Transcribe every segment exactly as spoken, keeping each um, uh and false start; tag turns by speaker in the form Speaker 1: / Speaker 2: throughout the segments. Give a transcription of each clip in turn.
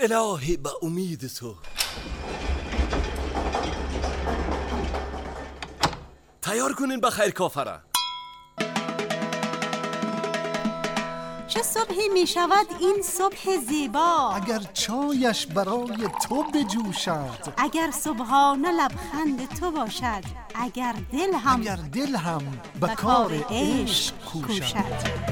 Speaker 1: الهی به امید تو. تیار کنین بخیر کافره.
Speaker 2: چه صبحی می شود این صبح زیبا،
Speaker 3: اگر چایش برای تو بجوشد،
Speaker 2: اگر صبحانه لبخند تو باشد، اگر دل هم
Speaker 3: اگر دل هم به کار عشق کوشد.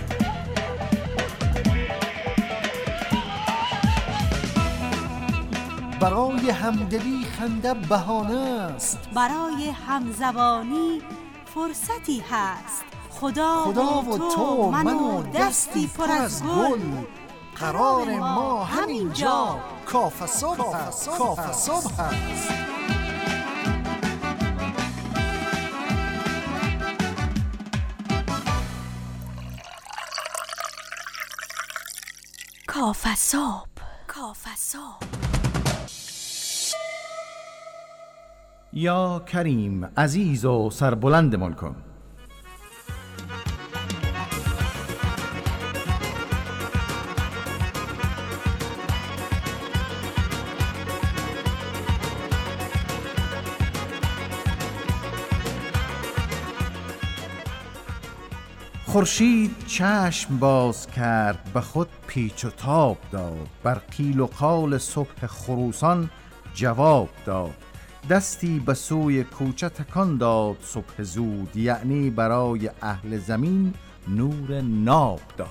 Speaker 3: برای همدلی خنده بهانه است،
Speaker 2: برای همزبانی فرصتی هست. خدا,
Speaker 3: خدا و تو من و دستی پر از گل، قرار ما همینجا کافه صبح است. کافه صبح است.
Speaker 2: کافه صبح. کافه صبح.
Speaker 4: یا کریم عزیز و سربلندمان کن. خورشید چشم باز کرد، به خود پیچ و تاب داد، بر قیل و قال صبح خروسان جواب داد. دستی به سوی کوچه تکان داد صبح زود، یعنی برای اهل زمین نور ناب داد.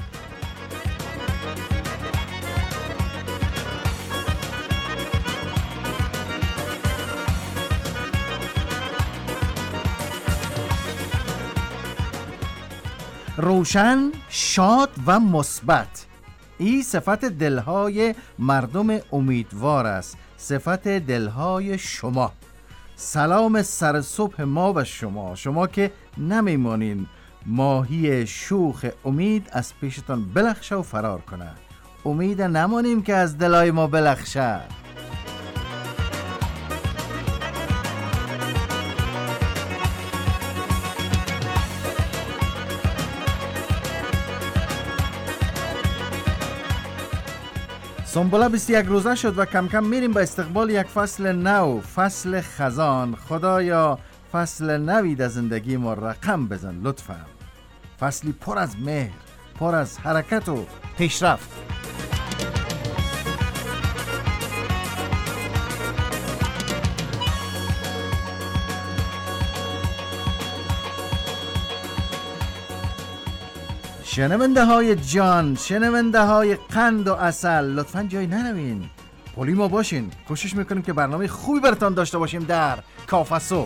Speaker 4: روشن، شاد و مثبت، این صفت دلهای مردم امیدوار است، صفت دلهای شما. سلام سر صبح ما و شما، شما که نمیمانین ماهی شوخ امید از پیشتان بلخشه و فرار کنه. امید نمانیم که از دلهای ما بلخشه. سنبوله بیست و یک روزه شد و کم کم میریم به استقبال یک فصل نو، فصل خزان. خدایا فصل نوی در زندگی ما رقم بزن لطفا. فصلی پر از مهر، پر از حرکت و پیشرفت. شنونده های جان، شنونده های قند و عسل، لطفاً جای نروین، پلی ما باشین. کوشش میکنیم که برنامه خوبی براتون داشته باشیم در کافه صبح.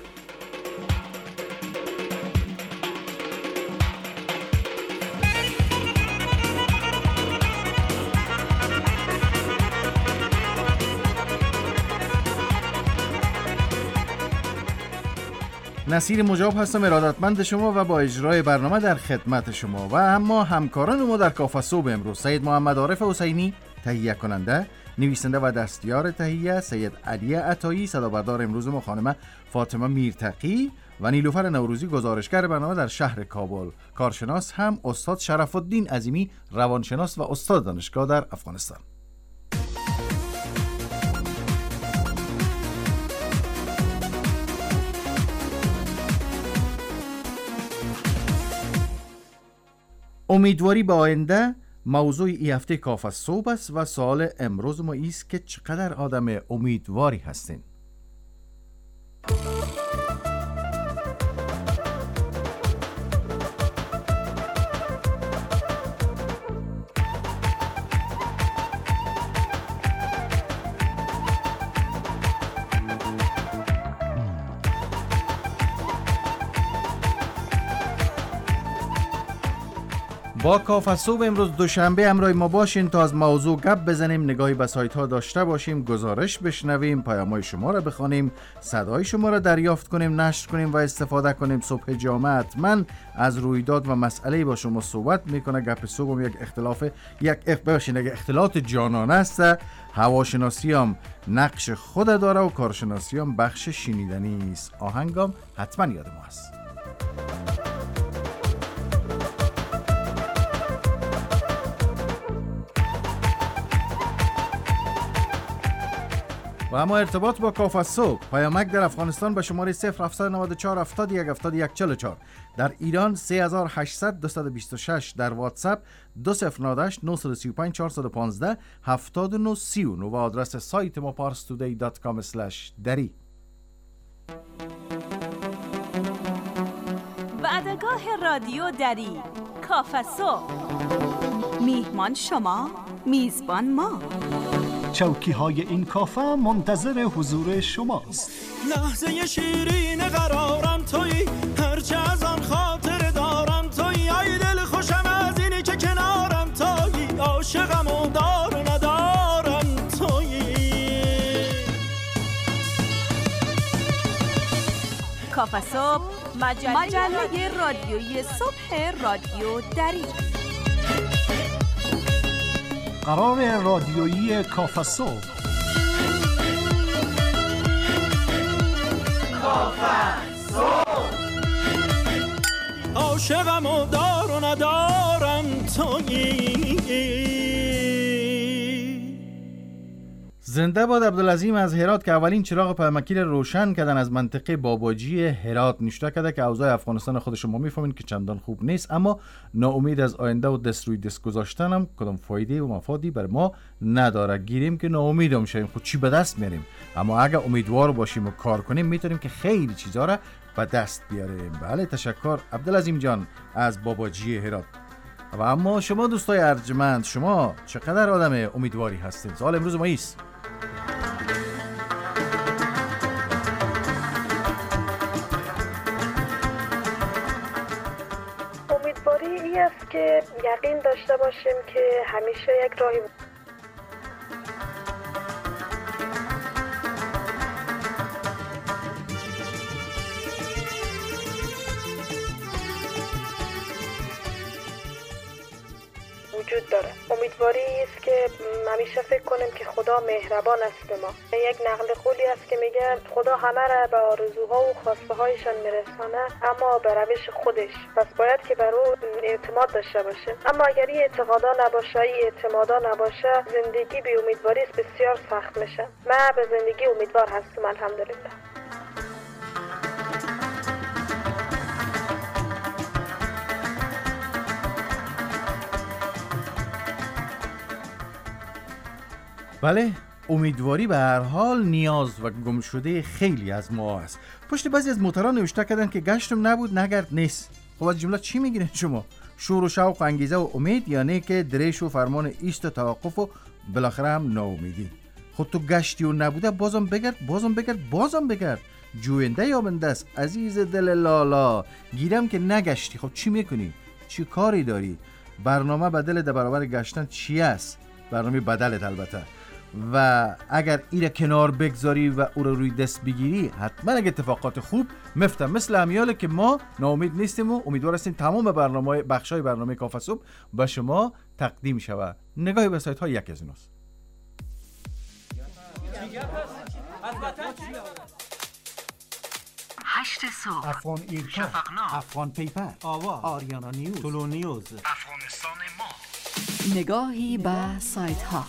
Speaker 4: نصیر مجاب هستم، ارادتمند شما و با اجرای برنامه در خدمت شما. و اما همکاران ما در کافه صبح امروز: سید محمد عارف حسینی تهیه کننده، نویسنده و دستیار تهیه سید علی عطایی، صدابردار امروز ما خانم فاطمه میرتقی و نیلوفر نوروزی گزارشگر برنامه در شهر کابل. کارشناس هم استاد شرف الدین عظیمی، روانشناس و استاد دانشگاه در افغانستان. امیدواری به آینده موضوع این هفته کافه صبح است و سوال امروز ما ایست که چقدر آدم امیدواری هستین؟ با کافه صبح امروز دوشنبه همراه ما باشین تا از موضوع گپ بزنیم، نگاهی به سایت ها داشته باشیم، گزارش بشنویم، پیام‌های شما را بخوانیم، صدای شما را دریافت کنیم، نشر کنیم و استفاده کنیم. صبح جامعه حتما از رویداد و مسئله با شما صحبت میکنه. گپ صبح یک اختلاف یک ببخشید یک اختلاط جانانه است. هواشناسی هم نقش خود داره و کارشناسی هم بخش شنیدنی است. آهنگام حتما یاد ما است. و اما ارتباط با کاف صبح، پیامک در افغانستان به شماره صفر هفت نه چهار هفت یک هفت یک چهار چهار، در ایران سه هزار و هشتصد دویست و بیست و شش، در واتساپ دو صفر نه هشت نه سه پنج چهار یک پنج هفت نه سه نه و آدرس سایت ما پارس تودی دات کام اسلش دری.
Speaker 2: وعدگاه رادیو دری، کاف صبح. میهمان شما، میزبان ما.
Speaker 3: چوکی های این کافه منتظر حضور شماست.
Speaker 5: لحظه شیرین قرارم تویی، هرچه از آن خاطر دارم تویی، ای دل خوشم از اینی که کنارم تویی، عاشقم و دار و ندارم تویی.
Speaker 2: کاف صبح، مجله, مجله رادیویی صبح رادیو دری.
Speaker 3: قرار رادیویی کاف صبح.
Speaker 5: کاف صبح. عاشقم و دار و ندارم تویی.
Speaker 4: زنده باد عبدالعظیم از هرات که اولین چراغ پیامکی را روشن کردن از منطقه باباجی هرات. نشته کرده که اوضاع افغانستان خود شما میفهمین که چندان خوب نیست، اما ناامید از آینده و دست روی دست گذاشتن هم کدام فایده و مفادی بر ما نداره. گیریم که ناامید میشیم، خود چی به دست میاریم؟ اما اگر امیدوار باشیم و کار کنیم میتونیم که خیلی چیزا را به دست بیاریم. بله، تشکر عبدالعظیم جان از باباجی هرات. و اما شما دوستای ارجمند، شما چقدر آدم امیدواری هستید؟ سوال امروز ما ایست.
Speaker 6: امیدواری ای است که یقین داشته باشیم که همیشه یک راهی وجود داره. امیدواری است که همیشه فکر کنیم که خدا مهربان است به ما. یک نقل قولی است که میگه خدا همه را به آرزوها و خواسته هایشان میرسانه، اما به روش خودش، پس باید که بر او اعتماد داشته باشیم. اما اگر این اعتقادا نباشه، این اعتمادا نباشه، زندگی بی امیدواری است بسیار سخت میشه. من به زندگی امیدوار هستم الحمدلله.
Speaker 4: بله، امیدواری به هر حال نیاز و گمشده خیلی از ما است. پشت بعضی از موتران نوشته کردن که گشتم نبود نگرد نیست. خب از جمله چی میگیرین شما؟ شور و شوق و انگیزه و امید، یا نه که دریش و فرمان ایست و توقف و بالاخره هم ناامیدی؟ خود تو گشتی و نبوده بازم بگرد بازم بگرد بازم بگرد. جوینده یابنده است عزیز دل لالا. گیرم که نگشتی، خب چی میکنی؟ چی کاری داری؟ برنامه بدل در برابر گشتن چی است؟ برنامه بدلت البته. و اگر ایره کنار بگذاری و او رو روی دست بگیری، حتما اگه اتفاقات خوب مفته مثل امیاله که ما ناامید نیستیم و امیدوار هستیم تمام برنامه بخشای برنامه کاف صبح به شما تقدیم شود. نگاهی به سایت ها یک از ایناست.
Speaker 7: هشت صبح،
Speaker 3: افغان ایرکا، افغان پیپر، آوا، آریانا نیوز، طلو نیوز،
Speaker 7: افغانستان ما. نگاهی به سایت ها.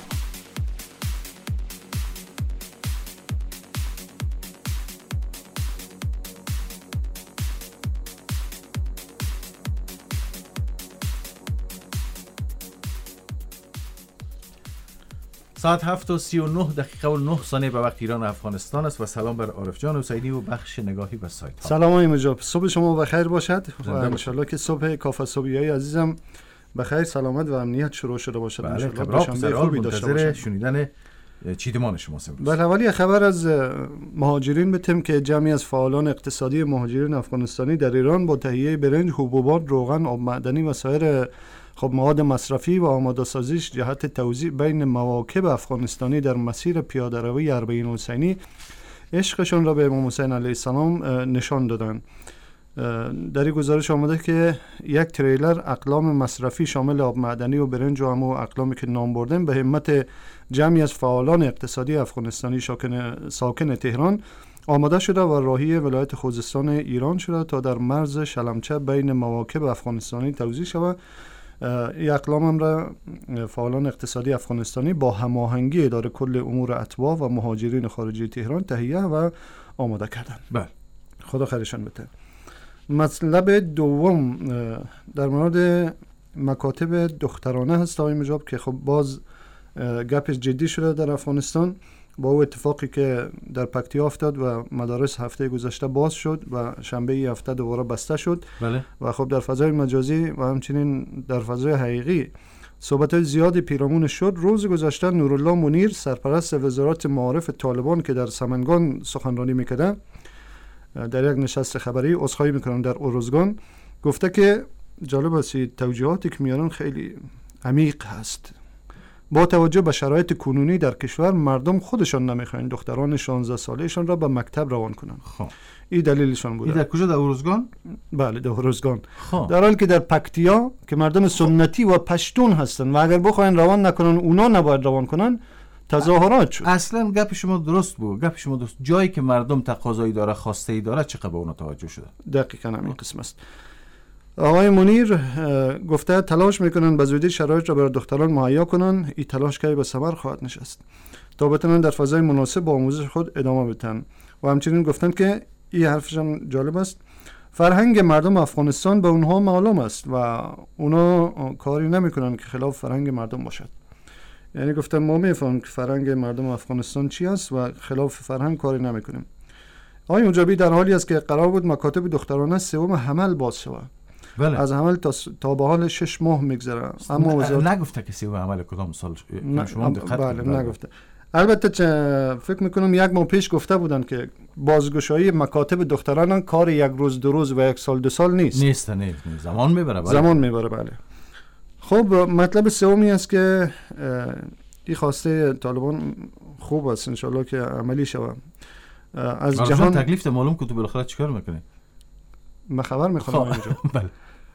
Speaker 4: ساعت هفت و سی و نه دقیقه و نه ثانیه به وقت ایران و افغانستان است و سلام بر عارف جان حسینی و بخش نگاهی به سایت ها.
Speaker 8: سلام آقای مجاب، صبح شما بخیر باشد و انشالله که صبح کاف صبحی عزیزم بخیر سلامت و امنیت شروع شده باشد.
Speaker 4: بله، خبرات خوبی داشته باشیم. شنیدن چیدمان شما امروز.
Speaker 8: بله، اولی خبر از مهاجرین بتیم که جمعی از فعالان اقتصادی مهاجرین افغانستانی در ایران با تهیه برنج، حبوبات، روغن، آب معدنی و سایر خب مواد مصرفی و آماده سازیش جهت توزیع بین مواکب افغانستانی در مسیر پیاده روی اربعین حسینی عشقشان را به امام حسین علیه السلام نشان دادند. در این گزارش آمده که یک تریلر اقلام مصرفی شامل آب معدنی و برنج و همو اقلامی که نام بردیم به همت جمعی از فعالان اقتصادی افغانستانی ساکن, ساکن تهران آماده شده و راهی ولایت خوزستان ایران شده تا در مرز شلمچه بین مواکب افغانستانی توزیع شود. این اقلام هم را فعالان اقتصادی افغانستانی با هماهنگی اداره کل امور اتباع و مهاجرین خارجی تهران تهیه و آماده کردن.
Speaker 4: بله.
Speaker 8: خدا خیرشان بده. مطلب دوم در مورد مکاتب دخترانه هست آقای مجاب که خب باز گپش جدی شده در افغانستان با او اتفاقی که در پکتیا افتاد و مدارس هفته گذشته باز شد و شنبه ای هفته دوباره بسته شد. بله. و خب در فضای مجازی و همچنین در فضای حقیقی صحبت زیادی پیرامون شد. روز گذشته نورالله منیر سرپرست وزارت معارف طالبان که در سمنگان سخنرانی میکرده در یک نشست خبری عذرخواهی میکنم در اروزگان گفته که جالب است توجیهاتی که میارن خیلی عمیق هست. با توجه به شرایط کنونی در کشور مردم خودشان نمیخواین دختران شانزده سالهشان را به مکتب روان کنند. خب این دلیلشان بوده.
Speaker 4: این در کجا؟ در اروزگان؟
Speaker 8: بله در اروزگان. خب. در حالی که در پکتیا که مردم سنتی و پشتون هستن و اگر بخواین روان نکنن اونا نباید روان کنن تظاهرات شد.
Speaker 4: اصلا گپ شما درست بود. گپ شما درست. جایی که مردم تقاضایی داره خواسته ای داره چقدر به اون توجه شده.
Speaker 8: دقیقاً همین قسم است. آقای منیر گفته تلاش میکنن به زودی شرایط را برای دختران مهیا کنن. این تلاش که به ثمر خواهد نشست تا بتونن در فضای مناسب با آموزش خود ادامه بدن. و همچنین گفتن که این حرفشان جالب است فرهنگ مردم افغانستان به اونها معلوم است و اونا کاری نمیکنن که خلاف فرهنگ مردم باشد. یعنی گفتن ما میفهمیم که فرهنگ مردم افغانستان چی است و خلاف فرهنگ کاری نمیکنیم. آقای مجابی در حالی است که قرار بود مکاتب دخترانه سوم حمل باز شود. بله. از حمل تا تا به حال شش ماه میگذره اما وزارت
Speaker 4: نگفته کسی و عمل کدام سال شما دقت
Speaker 8: بله نگفته. البته فکر میکنم یک ماه پیش گفته بودن که بازگشایی مکاتب دختران کار یک روز دو روز و یک سال دو سال نیست.
Speaker 4: نیست نه نیست. زمان میبره. بله.
Speaker 8: زمان میبره بله. خب مطلب سومی است که این خواسته طالبان خوب است ان شاء الله که عملی شود.
Speaker 4: از جهان تکلیف معلوم که تو بالاخره چیکار میکنی؟
Speaker 8: من خبر میخوام اینجا. بله.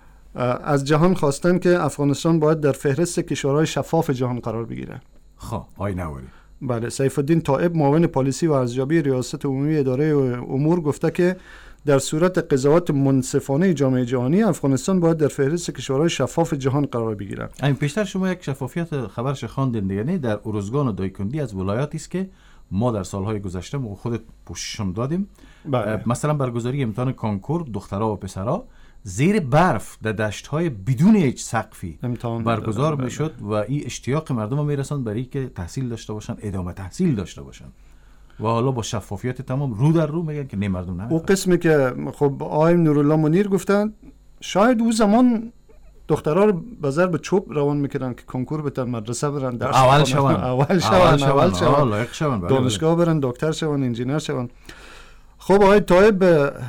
Speaker 8: از جهان خواستن که افغانستان باید در فهرست کشورهای شفاف جهان قرار بگیره.
Speaker 4: خب آی نوری.
Speaker 8: بله. سیف الدین طائب معاون پالیسی و ارزیابی ریاست عمومی اداره امور گفته که در صورت قضاوت منصفانه جامعه جهانی افغانستان باید در فهرست کشورهای شفاف جهان قرار بگیره.
Speaker 4: این پیشتر شما یک شفافیت خبرش خواندین دیگه نه؟ در اروزگان و دایکندی از ولایاتی است که ما در سالهای گذشته ما خودت پوششم دادیم. بله. مثلا برگزاری امتحان کانکور دخترها و پسرها زیر برف در دشت‌های بدون هیچ سقفی برگزار بله. میشد و این اشتیاق مردم رو میرساند برای که تحصیل داشته باشن، ادامه تحصیل داشته باشن و حالا با شفافیت تمام رو در رو میگن که نه مردم نه.
Speaker 8: اون قسمی که خب آقای نورالله منیر گفتن شاید اون زمان دخترها رو به ضرب چوب روان میکردن که کنکور بتن مدرسه برن درس
Speaker 4: اول شون
Speaker 8: اول شون اول شون
Speaker 4: لایق شون
Speaker 8: دانشگاه برن دکتر شون انجینر شون. خب آقای طائب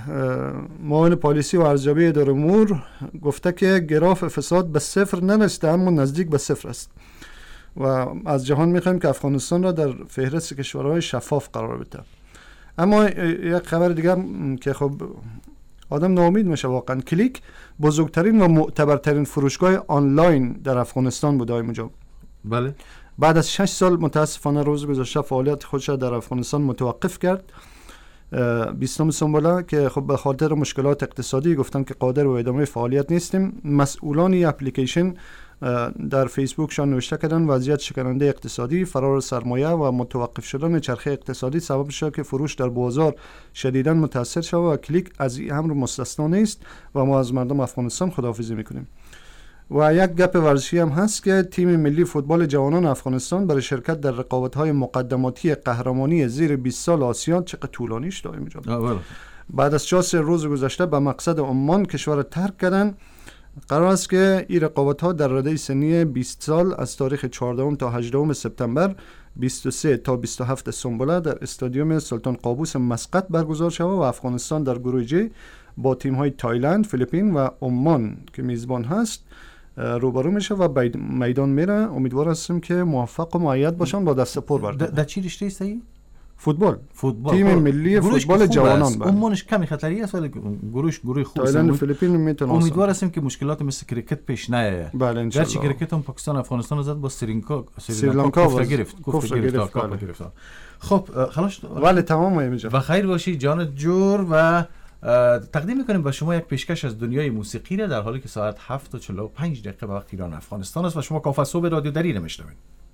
Speaker 8: معاون پالیسی و ارزیابی اداره امور گفته که گراف فساد به صفر نرسیده اما نزدیک به صفر است و از جهان میخوایم که افغانستان را در فهرست کشورهای شفاف قرار بده. اما یک خبر دیگه که خب آدم ناامید میشه واقعا، کلیک بزرگترین و معتبرترین فروشگاه آنلاین در افغانستان بود آقای مجاب.
Speaker 4: بله.
Speaker 8: بعد از شش سال متاسفانه روز گذشته فعالیت خودش در افغانستان متوقف کرد. بیستم سنبوله که خب به خاطر مشکلات اقتصادی گفتن که قادر به ادامه فعالیت نیستیم. مسئولان این اپلیکیشن در فیسبوک شان نوشته کردن وضعیت شکننده اقتصادی، فرار سرمایه و متوقف شدن چرخه اقتصادی سبب شد که فروش در بازار شدیداً متاثر شود و کلیک از این امر مستثنا نیست و ما از مردم افغانستان خداحافظی میکنیم. و یک گپ ورزشی هم هست که تیم ملی فوتبال جوانان افغانستان برای شرکت در رقابت‌های مقدماتی قهرمانی زیر بیست سال آسیا چقدر طولانی شد اینجا. بعد از چهار روز گذشته به مقصد عمان کشور ترک کردن. قرار است که این رقابت‌ها در رده سنی بیست سال از تاریخ چهاردهم تا هجدهم سپتامبر بیست و سه تا بیست و هفت سنبله در استادیوم سلطان قابوس مسقط برگزار شود و افغانستان در گروه جی با تیم‌های تایلند، فیلیپین و عمان که میزبان هست روبرو میشه و میدان میره. امیدوار هستیم که موفق و مؤید باشن با دست پر برگردن.
Speaker 4: در چی رشته است این؟
Speaker 8: فوتبال.
Speaker 4: فوتبال.
Speaker 8: تیم ملی فوتبال جوانان.
Speaker 4: عمانش کمی خطری است ولی گروهش گروه خوبه.
Speaker 8: تایلند و فیلیپین میتونه.
Speaker 4: امیدوار هستیم که مشکلات مثل کرکت پیش نیاد.
Speaker 8: بله ان شاء الله.
Speaker 4: گرچه کرکت هم پاکستان افغانستان زد با سریلانکا
Speaker 8: سریلانکا
Speaker 4: کفر گرفت. کفر گرفت. خب خلاص
Speaker 8: ولی تمام اینجا.
Speaker 4: و خیر باشی جان جور و تقدیم میکنیم به شما یک پیشکش از دنیای موسیقی را در حالی که ساعت هفت و چهل و پنج دقیقه به وقت ایران افغانستان است و شما کافه صبح رادیو دری را میشنوید.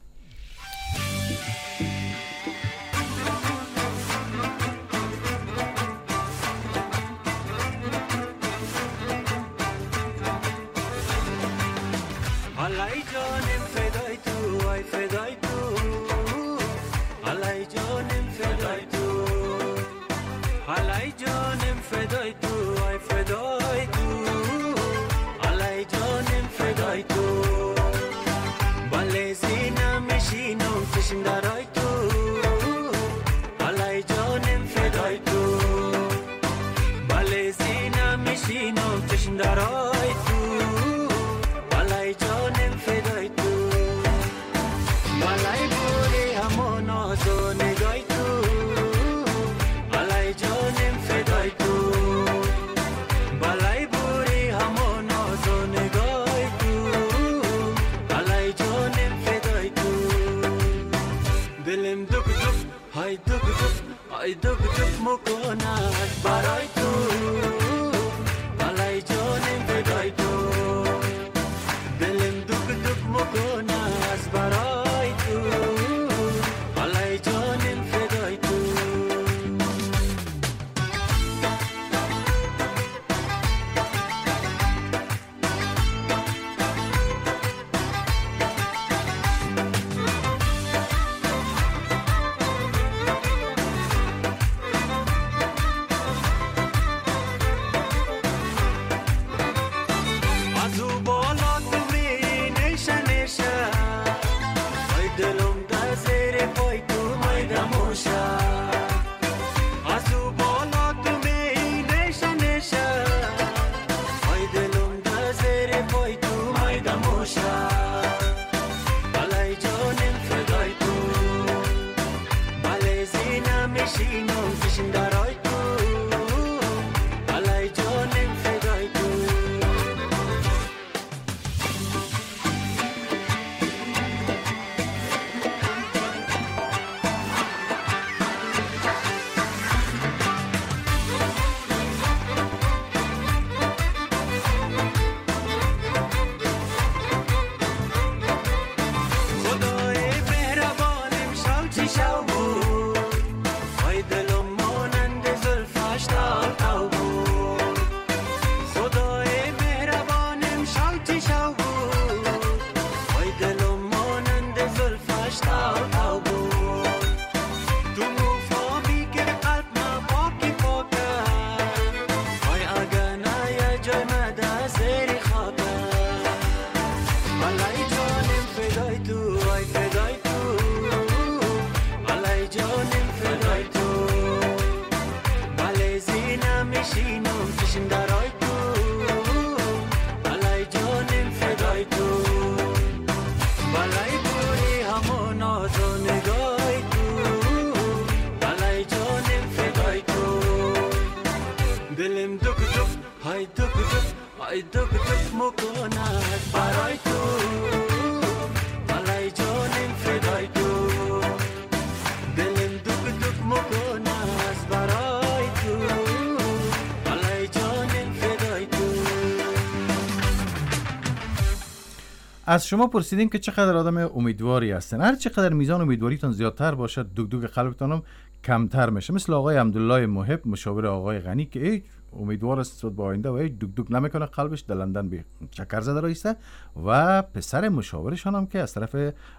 Speaker 4: از شما پرسیدیم که چقدر آدم امیدواری هستن. هر چقدر میزان امیدواریتون زیادتر باشد دگ دگ قلبتون هم کمتر میشه. مثل آقای عبدالله محب مشاور آقای غنی که هیچ امیدوار است به آینده و هیچ دگ دگ نمیکنه، قلبش در لندن به چکر زده رایسته، و پسر مشاورشان هم که از طرف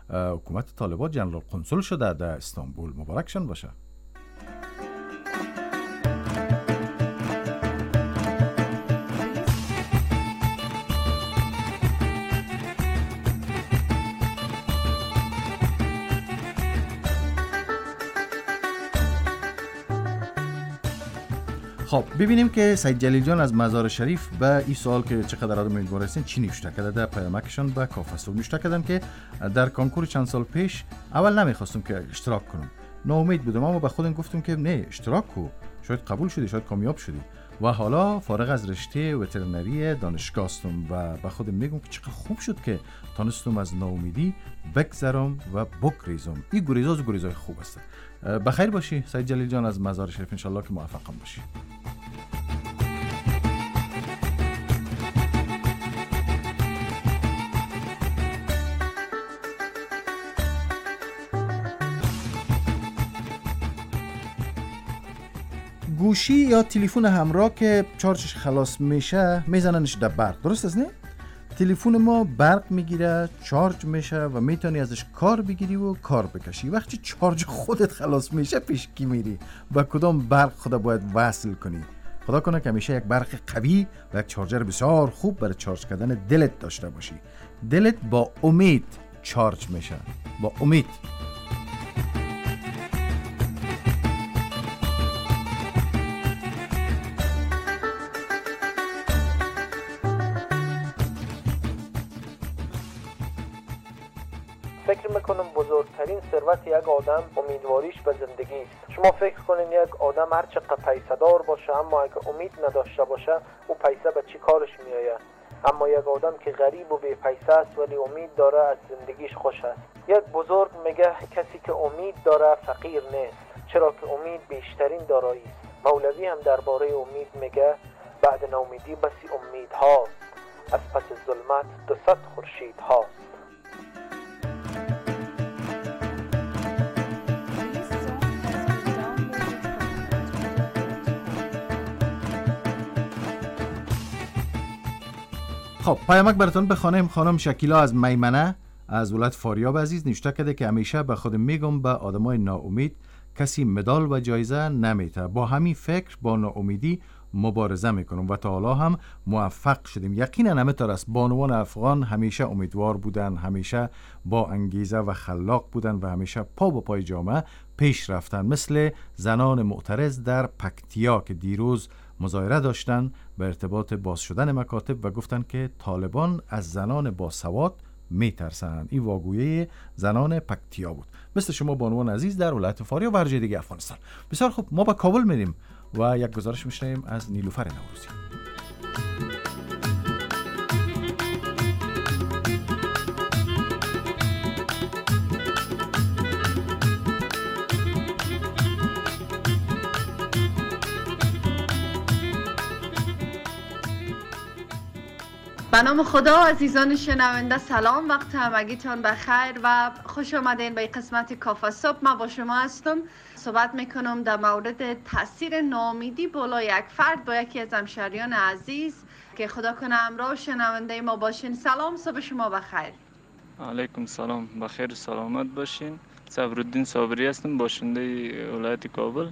Speaker 4: حکومت طالبان جنرال قنصل شده در استانبول. مبارکشان باشه. خب ببینیم که سید جلیل جان از مزار شریف به این سوال که چقدر آدم امیدوار هستین چی نوشته کرده در پیامکشان به کافه صبح. نوشته کردن که در کنکور چند سال پیش اول نمیخواستم که اشتراک کنم، ناامید بودم، اما به خودم گفتم که نه اشتراک کو، شاید قبول شدی، شاید کامیاب شدی، و حالا فارغ از رشته وترنری دانشگاه هستم و به خودم میگم که چقدر خوب شد که تونستم از ناامیدی بگذرم و بگریزم. این گریزا از گریزای خوب است. بخیر باشی سید جلیل جان از مزار شریف، ان شاء الله که موفق باشی. گوشی یا تلفن همراه که چارجش خلاص میشه میزننش در برق، درست است نه؟ تلفن ما برق میگیره، چارج میشه و میتونی ازش کار بگیری و کار بکشی. وقتی چارج خودت خلاص میشه پیش کی میری؟ با کدام برق خدا باید وصل کنی؟ خدا کنه که همیشه یک برق قوی و یک چارجر بسیار خوب برای چارج کردن دلت داشته باشی. دلت با امید چارج میشه، با امید.
Speaker 9: فکر میکنم بزرگترین ثروت یک آدم امیدواریش به زندگی است. شما فکر کنین یک آدم هر چقدر پیسه دار باشه اما اگه امید نداشته باشه او پیسه به چی کارش میآید؟ اما یک آدم که غریب و بی پیسه است ولی امید داره از زندگیش خوش است. یک بزرگ میگه کسی که امید داره فقیر نیست، چرا که امید بیشترین دارایی است. مولوی هم درباره امید میگه بعد ناامیدی بسی امید هاست، از پس ظلمت دو صد خورشید هاست.
Speaker 4: خب پیامک براتون بخوانیم. خانم شکیلا از میمنه از ولایت فاریاب عزیز نوشته کرده که همیشه به خودم میگم به آدمای ناامید کسی مدال و جایزه نمیده، با همین فکر با ناامیدی مبارزه میکنم و تا حالا هم موفق شدیم. یقینا همینطور است. بانوان افغان همیشه امیدوار بودن، همیشه با انگیزه و خلاق بودن و همیشه پا به پای جامعه پیش رفتن، مثل زنان معترض در پکتیا که دیروز مظاهره داشتن به ارتباط باز شدن مکاتب و گفتن که طالبان از زنان باسواد میترسن. این واگویه زنان پکتیا بود. مثل شما بانوان عزیز در ولایت فاریاب و هر جای دیگه افغانستان. بسیار خوب، ما به کابل میریم و یک گزارش میشنویم از نیلوفر نوروزی.
Speaker 10: به نام خدا. عزیزان شنونده سلام، وقت همگیتان بخیر و خوش آمدین به قسمت کافه صبح. من با شما هستم، صحبت میکنم در مورد تاثیر ناامیدی بالا یک فرد با یکی از همشهریان عزیز که خدا کنه همراه شنونده ما باشین. سلام، صبح شما بخیر.
Speaker 11: علیکم سلام، بخیر سلامت باشین. صبرالدین صابری هستم، باشنده ولایت کابل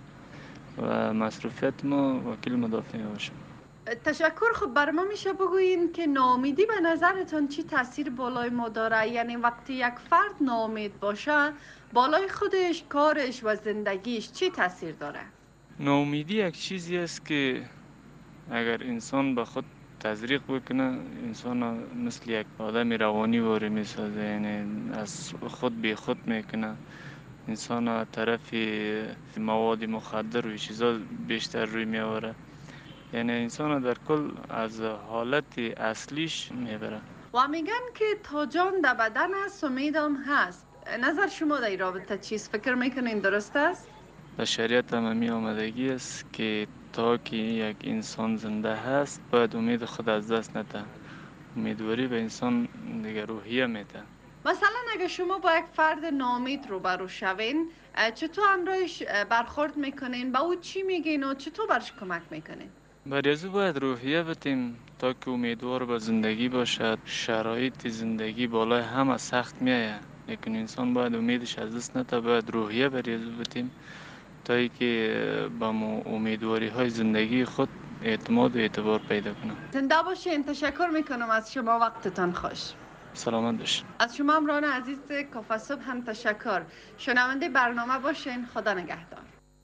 Speaker 11: و مصروفیت ما وکیل مدافع باشم.
Speaker 10: تشکر. خب بر ما میشه بگوین که ناامیدی به نظرتان چی تاثیر بالای ما داره؟ یعنی وقتی یک فرد ناامید باشه بالای خودش، کارش و زندگیش چی تاثیر داره؟
Speaker 11: ناامیدی یک چیزی است که اگر انسان به خود تزریق بکنه انسان مثل یک آدم روانی واره میسازه، یعنی از خود بی خود میکنه انسان طرف مواد مخدر و چیزا بیشتر روی میاره، یعنی انسان در کل از حالت اصلیش میبره.
Speaker 10: و میگن که تا جان در بدن هست امیدم هست. نظر شما در این رابطه چیست؟ فکر میکنین درست است؟
Speaker 11: در شریعت هم همی آمدگی است که تا که یک انسان زنده هست باید امید خود از دست نده. امیدواری به انسان دیگر روحیه میده.
Speaker 10: مثلا اگه شما با یک فرد ناامید روبرو شوین چطور همراهش برخورد میکنین؟ با او چی میگین و چطور برش کمک میکنین؟
Speaker 11: بریزو باید روحیه بتیم تا که امیدوار به زندگی باشد. شرایط زندگی بالای همه سخت میایه، لیکن انسان باید امیدش از دست نده. باید روحیه بریزو بتیم تا ای که به امیدواری های زندگی خود اعتماد و اعتبار پیدا کنه.
Speaker 10: زنده باشین. تشکر میکنم از شما، وقتتان خوش.
Speaker 11: سلامت باشین.
Speaker 10: از شما امران عزیز کافه صبح هم تشکر. شنونده برنامه باشین. خدا نگهدار.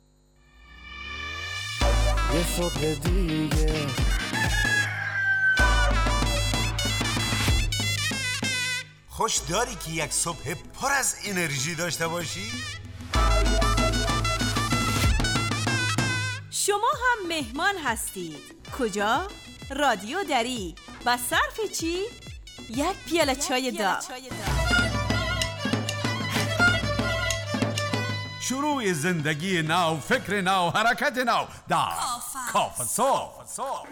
Speaker 12: یه صبح دیگه
Speaker 13: خوش داری که یک صبح پر از انرژی داشته باشی؟
Speaker 2: شما هم مهمان هستید. کجا؟ رادیو دری. با صرف چی؟ یک پیاله چای داغ.
Speaker 13: شروع زندگی نو، فکر نو، حرکت نو در کافه صبح.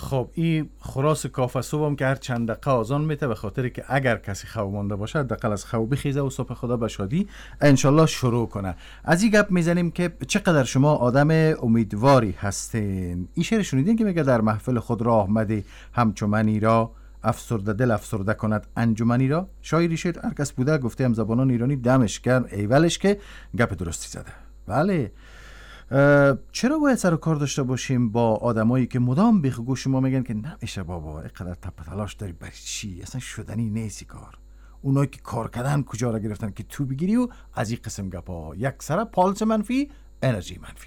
Speaker 4: خب این خلاص کافه صبح هم که هر چند دقیقه آذان میته، به خاطر که اگر کسی خواب مانده باشه حداقل از خواب بخیزه و صبح خدا به شادی انشالله شروع کنه. از این گپ میزنیم که چقدر شما آدم امیدواری هستین. این شعر شنیدین که میگه در محفل خود راه مده همچو منی را، افسرده دل افسرده کند انجمنی را. شاعری شعر هر کس بوده گفته هم زبانان ایرانی دمش گرم ایولش که گپ درستی زده. بله، چرا باید سر و کار داشته باشیم با آدمایی که مدام بیخگو شما میگن که نمیشه بابا، اینقدر تپ تلاش داری برای چی، اصلا شدنی نیستی کار. اونایی که کار کردن کجا را گرفتن که تو بگیری و از این قسم گپا. یک سر پالس منفی، انرژی منفی.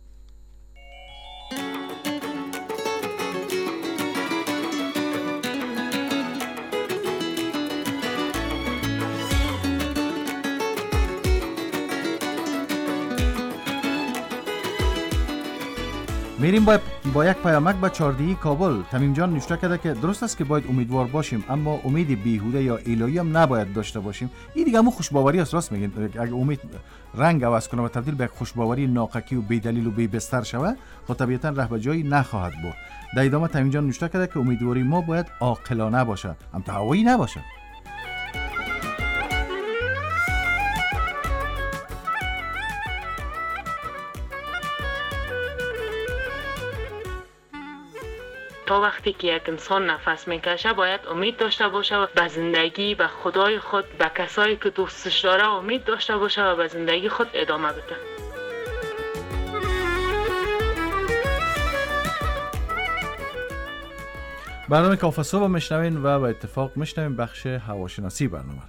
Speaker 4: میریم با, با یک پیامک به چاردهی کابل. تمیم جان نوشته کرده که درست است که باید امیدوار باشیم، اما امید بیهوده یا الهی هم نباید داشته باشیم. این دیگه همون خوشباوری است. راست میگین، اگه امید رنگ عوض کنه و تبدیل به یک خوشباوری ناقکی و بی‌دلیل و بی‌بستر شود، خب طبیعتا ره به جایی نخواهد برد. در ادامه تمیم جان نوشته کرده که امیدواری ما باید عاقلانه باشه، هم تهوعی نباشه.
Speaker 14: تا وقتی که یک انسان نفس میکشه باید امید داشته باشه و به زندگی، به خدای خود، به کسایی که دوستش داره امید داشته باشه و به زندگی خود ادامه بده.
Speaker 4: برنامه کافه صبح میشنوین و به اتفاق میشنوین بخش هواشناسی برنامه.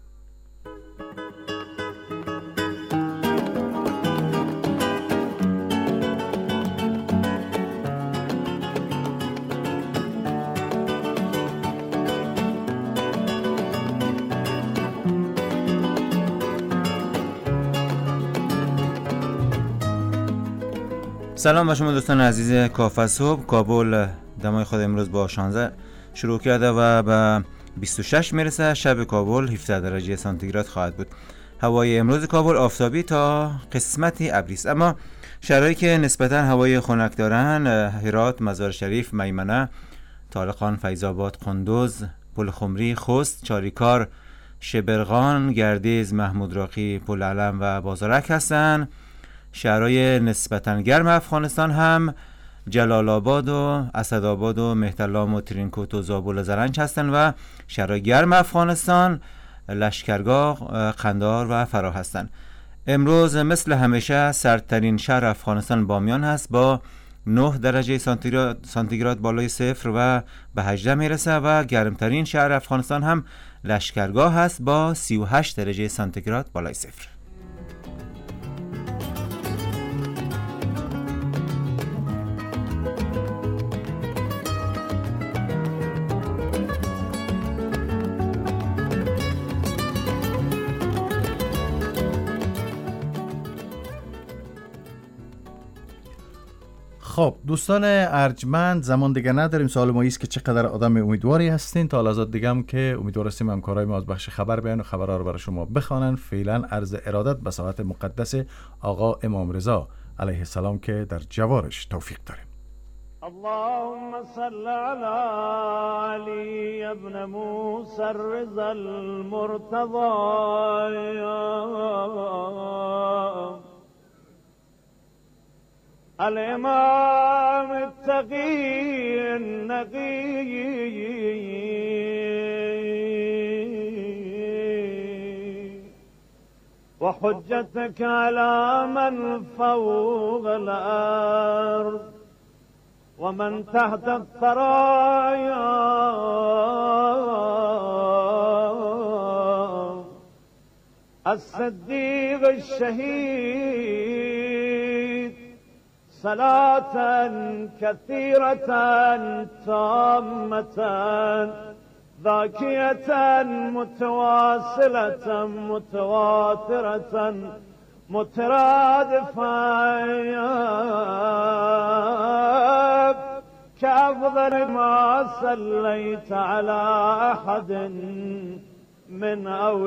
Speaker 15: سلام به شما دوستان عزیز کافه صبح. کابل دمای خود امروز با شانزده شروع کرده و به بیست و شش میرسه. شب کابل هفده درجه سانتیگراد خواهد بود. هوای امروز کابل آفتابی تا قسمتی ابری است، اما شهرهایی که نسبتا هوای خنک دارن: هرات، مزار شریف، میمنه، طالقان، فیض آباد، قندوز، پل خمری، خوست، چاریکار، شبرغان، گردیز، محمود راقی، پل علم و بازارک هستند. شهرهای نسبتاً گرم افغانستان هم جلال آباد و اسدآباد و مهترلام و ترینکوت و زابل و زرنج هستند و شهرهای گرم افغانستان لشکرگاه، قندهار و فراه هستند. امروز مثل همیشه سردترین شهر افغانستان بامیان هست با نه درجه سانتیگراد بالای صفر و به هجده میرسه و گرمترین شهر افغانستان هم لشکرگاه هست با سی و هشت درجه سانتیگراد بالای صفر.
Speaker 4: خب دوستان ارجمند، زمان دیگه نداریم. سوال ما ایست که چقدر آدم امیدواری هستین. تا لحظات دیگه هم که امیدوار هستیم همکارای ما از بخش خبر بیان و خبرها رو برای شما بخوانن. فعلا عرض ارادت به ساعت مقدس آقا امام رضا علیه السلام که در جوارش توفیق داریم.
Speaker 5: اللهم صل على علي ابن موسى الرضا المرتضى الإمام التقي النقي وحجتك على من فوق الأرض ومن تحت الثرايا الصديق الشهيد صلاة كثيرة تامة ذاكية متواصلة متواترة مترادفة كأفضل ما صليت على أحد من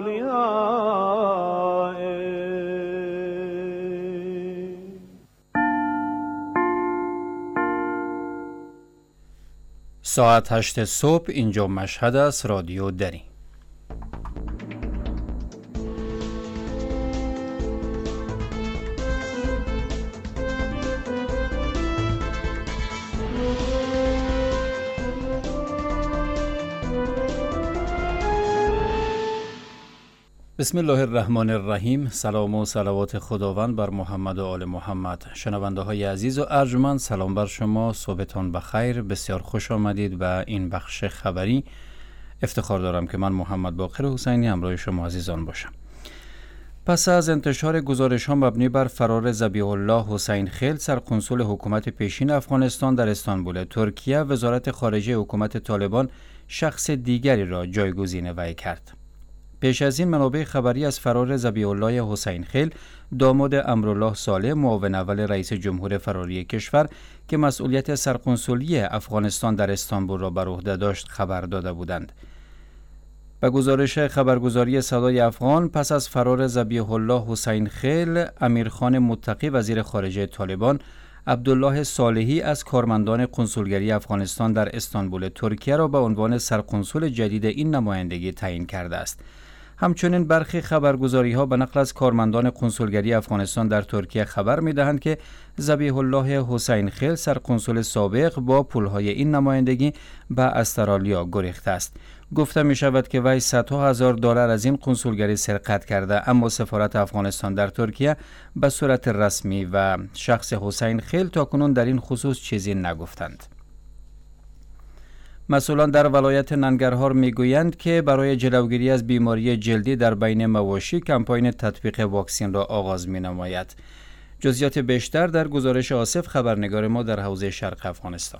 Speaker 5: أوليائك.
Speaker 16: ساعت هشت صبح اینجا مشهد است، رادیو دری. بسم الله الرحمن الرحیم. سلام و صلوات خداوند بر محمد و آل محمد. شنونده های عزیز و ارجمند، سلام بر شما، صبحتان بخیر. بسیار خوش آمدید به این بخش خبری. افتخار دارم که من محمد باقر حسینی همراه شما عزیزان باشم. پس از انتشار گزارش ها مبنی بر فرار ذبیح الله حسین خیل، سرقنسول حکومت پیشین افغانستان در استانبول ترکیه، وزارت خارجه حکومت طالبان شخص دیگری را جایگزین وی کرد. پیش از این منابع خبری از فرار ذبیح الله حسین خیل، داماد امرالله صالح، معاون اول رئیس جمهور فراری کشور که مسئولیت سرقنسولی افغانستان در استانبول را بر عهده داشت، خبر داده بودند. به گزارش خبرگزاری صدای افغان، پس از فرار ذبیح الله حسین خیل، امیرخان متقی وزیر خارجه طالبان عبدالله صالحی از کارمندان قنسولگری افغانستان در استانبول ترکیه را به عنوان سرقنسول جدید این نمایندگی تعیین کرده است. همچنین برخی خبرگزاری ها به نقل از کارمندان قنسولگری افغانستان در ترکیه خبر می دهند که ذبیح الله حسین خیل، سرقنسول سابق، با پولهای این نمایندگی به استرالیا گریخته است. گفته می شود که وی صدها هزار دلار از این قنسولگری سرقت کرده، اما سفارت افغانستان در ترکیه به صورت رسمی و شخص حسین خیل تاکنون در این خصوص چیزی نگفتند. مسئولان در ولایت ننگرهار میگویند که برای جلوگیری از بیماری جلدی در بین مواشی کمپاین تطبیق واکسن را آغاز می نماید. جزئیات بیشتر در گزارش آصف، خبرنگار ما در حوزه شرق افغانستان.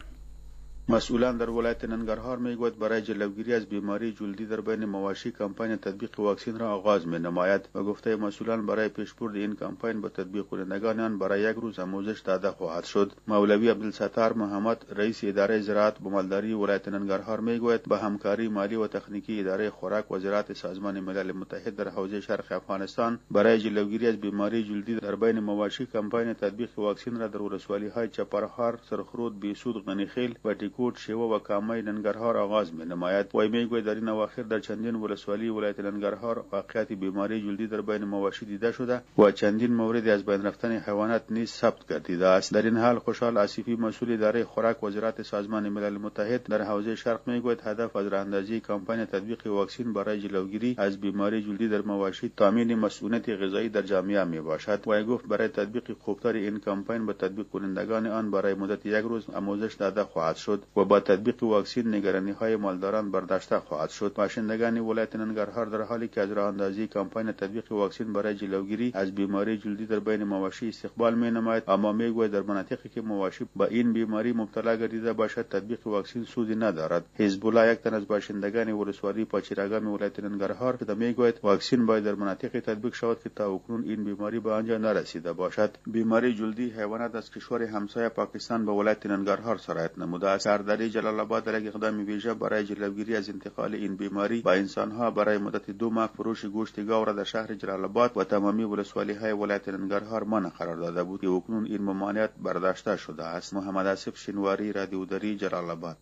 Speaker 17: مسئولان در ولایت ننگرهار میگوید برای جلوگیری از بیماری جلدی در بین مواشی کمپاین تطبیق واکسن را آغاز می نماید و گفته مسئولان برای پیشبرد این کمپاین با تطبیق کنندگان آن برای یک روز آموزش داده خواهد شد. مولوی عبدالستار محمد، رئیس اداره زراعت و مالداری ولایت ننگرهار میگوید با همکاری مالی و تکنیکی اداره خوراک و زراعت سازمان ملل متحد در حوزه شرق افغانستان برای جلوگیری از بیماری جلدی در بین مواشی کمپاین تطبیق واکسن را در ولسوالی‌های چپرهار، سرخرود، بیسود، غنیخیل و کوٹ، شیوا و کامای ننگرهار آغاز می نماید. وی میگوید در این اواخر در چندین ولسوالی ولایت ننگرهار واقعیت بیماری جلدی در بین مواشی دیده شده و چندین مورد از بین رفتن حیوانات نیز ثبت گردیده است. در این حال خوشحال آصفی، مسئول اداره خوراک و زراعت سازمان ملل متحد در حوزه شرق میگوید هدف از راهاندازی کمپاین تطبیق واکسن برای جلوگیری از بیماری جلدی در مواشی تامین مسئولیت غذایی در جامعه می باشد. وی گفت برای تطبیق خوبتر این کمپاین به تطبیق کنندگان آن برای مدت یک روز آموزش داده خواهد شد و با تطبیق واکسن نگرانی های مالداران برداشته خواهد شد. باشندگان ولایت ننگرهار در حالی که از راه اندازی کمپاین تطبیق واکسن برای جلوگیری از بیماری جلدی در بین مواشی استقبال می نماید، اما میگوید در مناطقی که مواشی با این بیماری مبتلا گردیده باشد تطبیق واکسن سودی ندارد. حزب الله، یک تن از باشندگان ولسوالی پاچیراگام ولایت ننگرهار، که میگوید واکسن باید در مناطقی تطبیق شود که تا اکنون این بیماری به آنجا نرسیده باشد. بیماری جلدی حیوانات از کشور همسایه پاکستان به ولایت ننگرهار سرایت نموده است. سرداری جلال آباد در یک اقدام ویژه برای جلوگیری از انتقال این بیماری با انسانها برای مدت دو ماه فروش گوشت گاو را در شهر جلال آباد و تمامی ولسوالی‌های ولایت ننگرهار منع قرار داده بود که اکنون این ممانعت برداشته شده است. محمد آصف شنواری، رادیو دری، جلال آباد.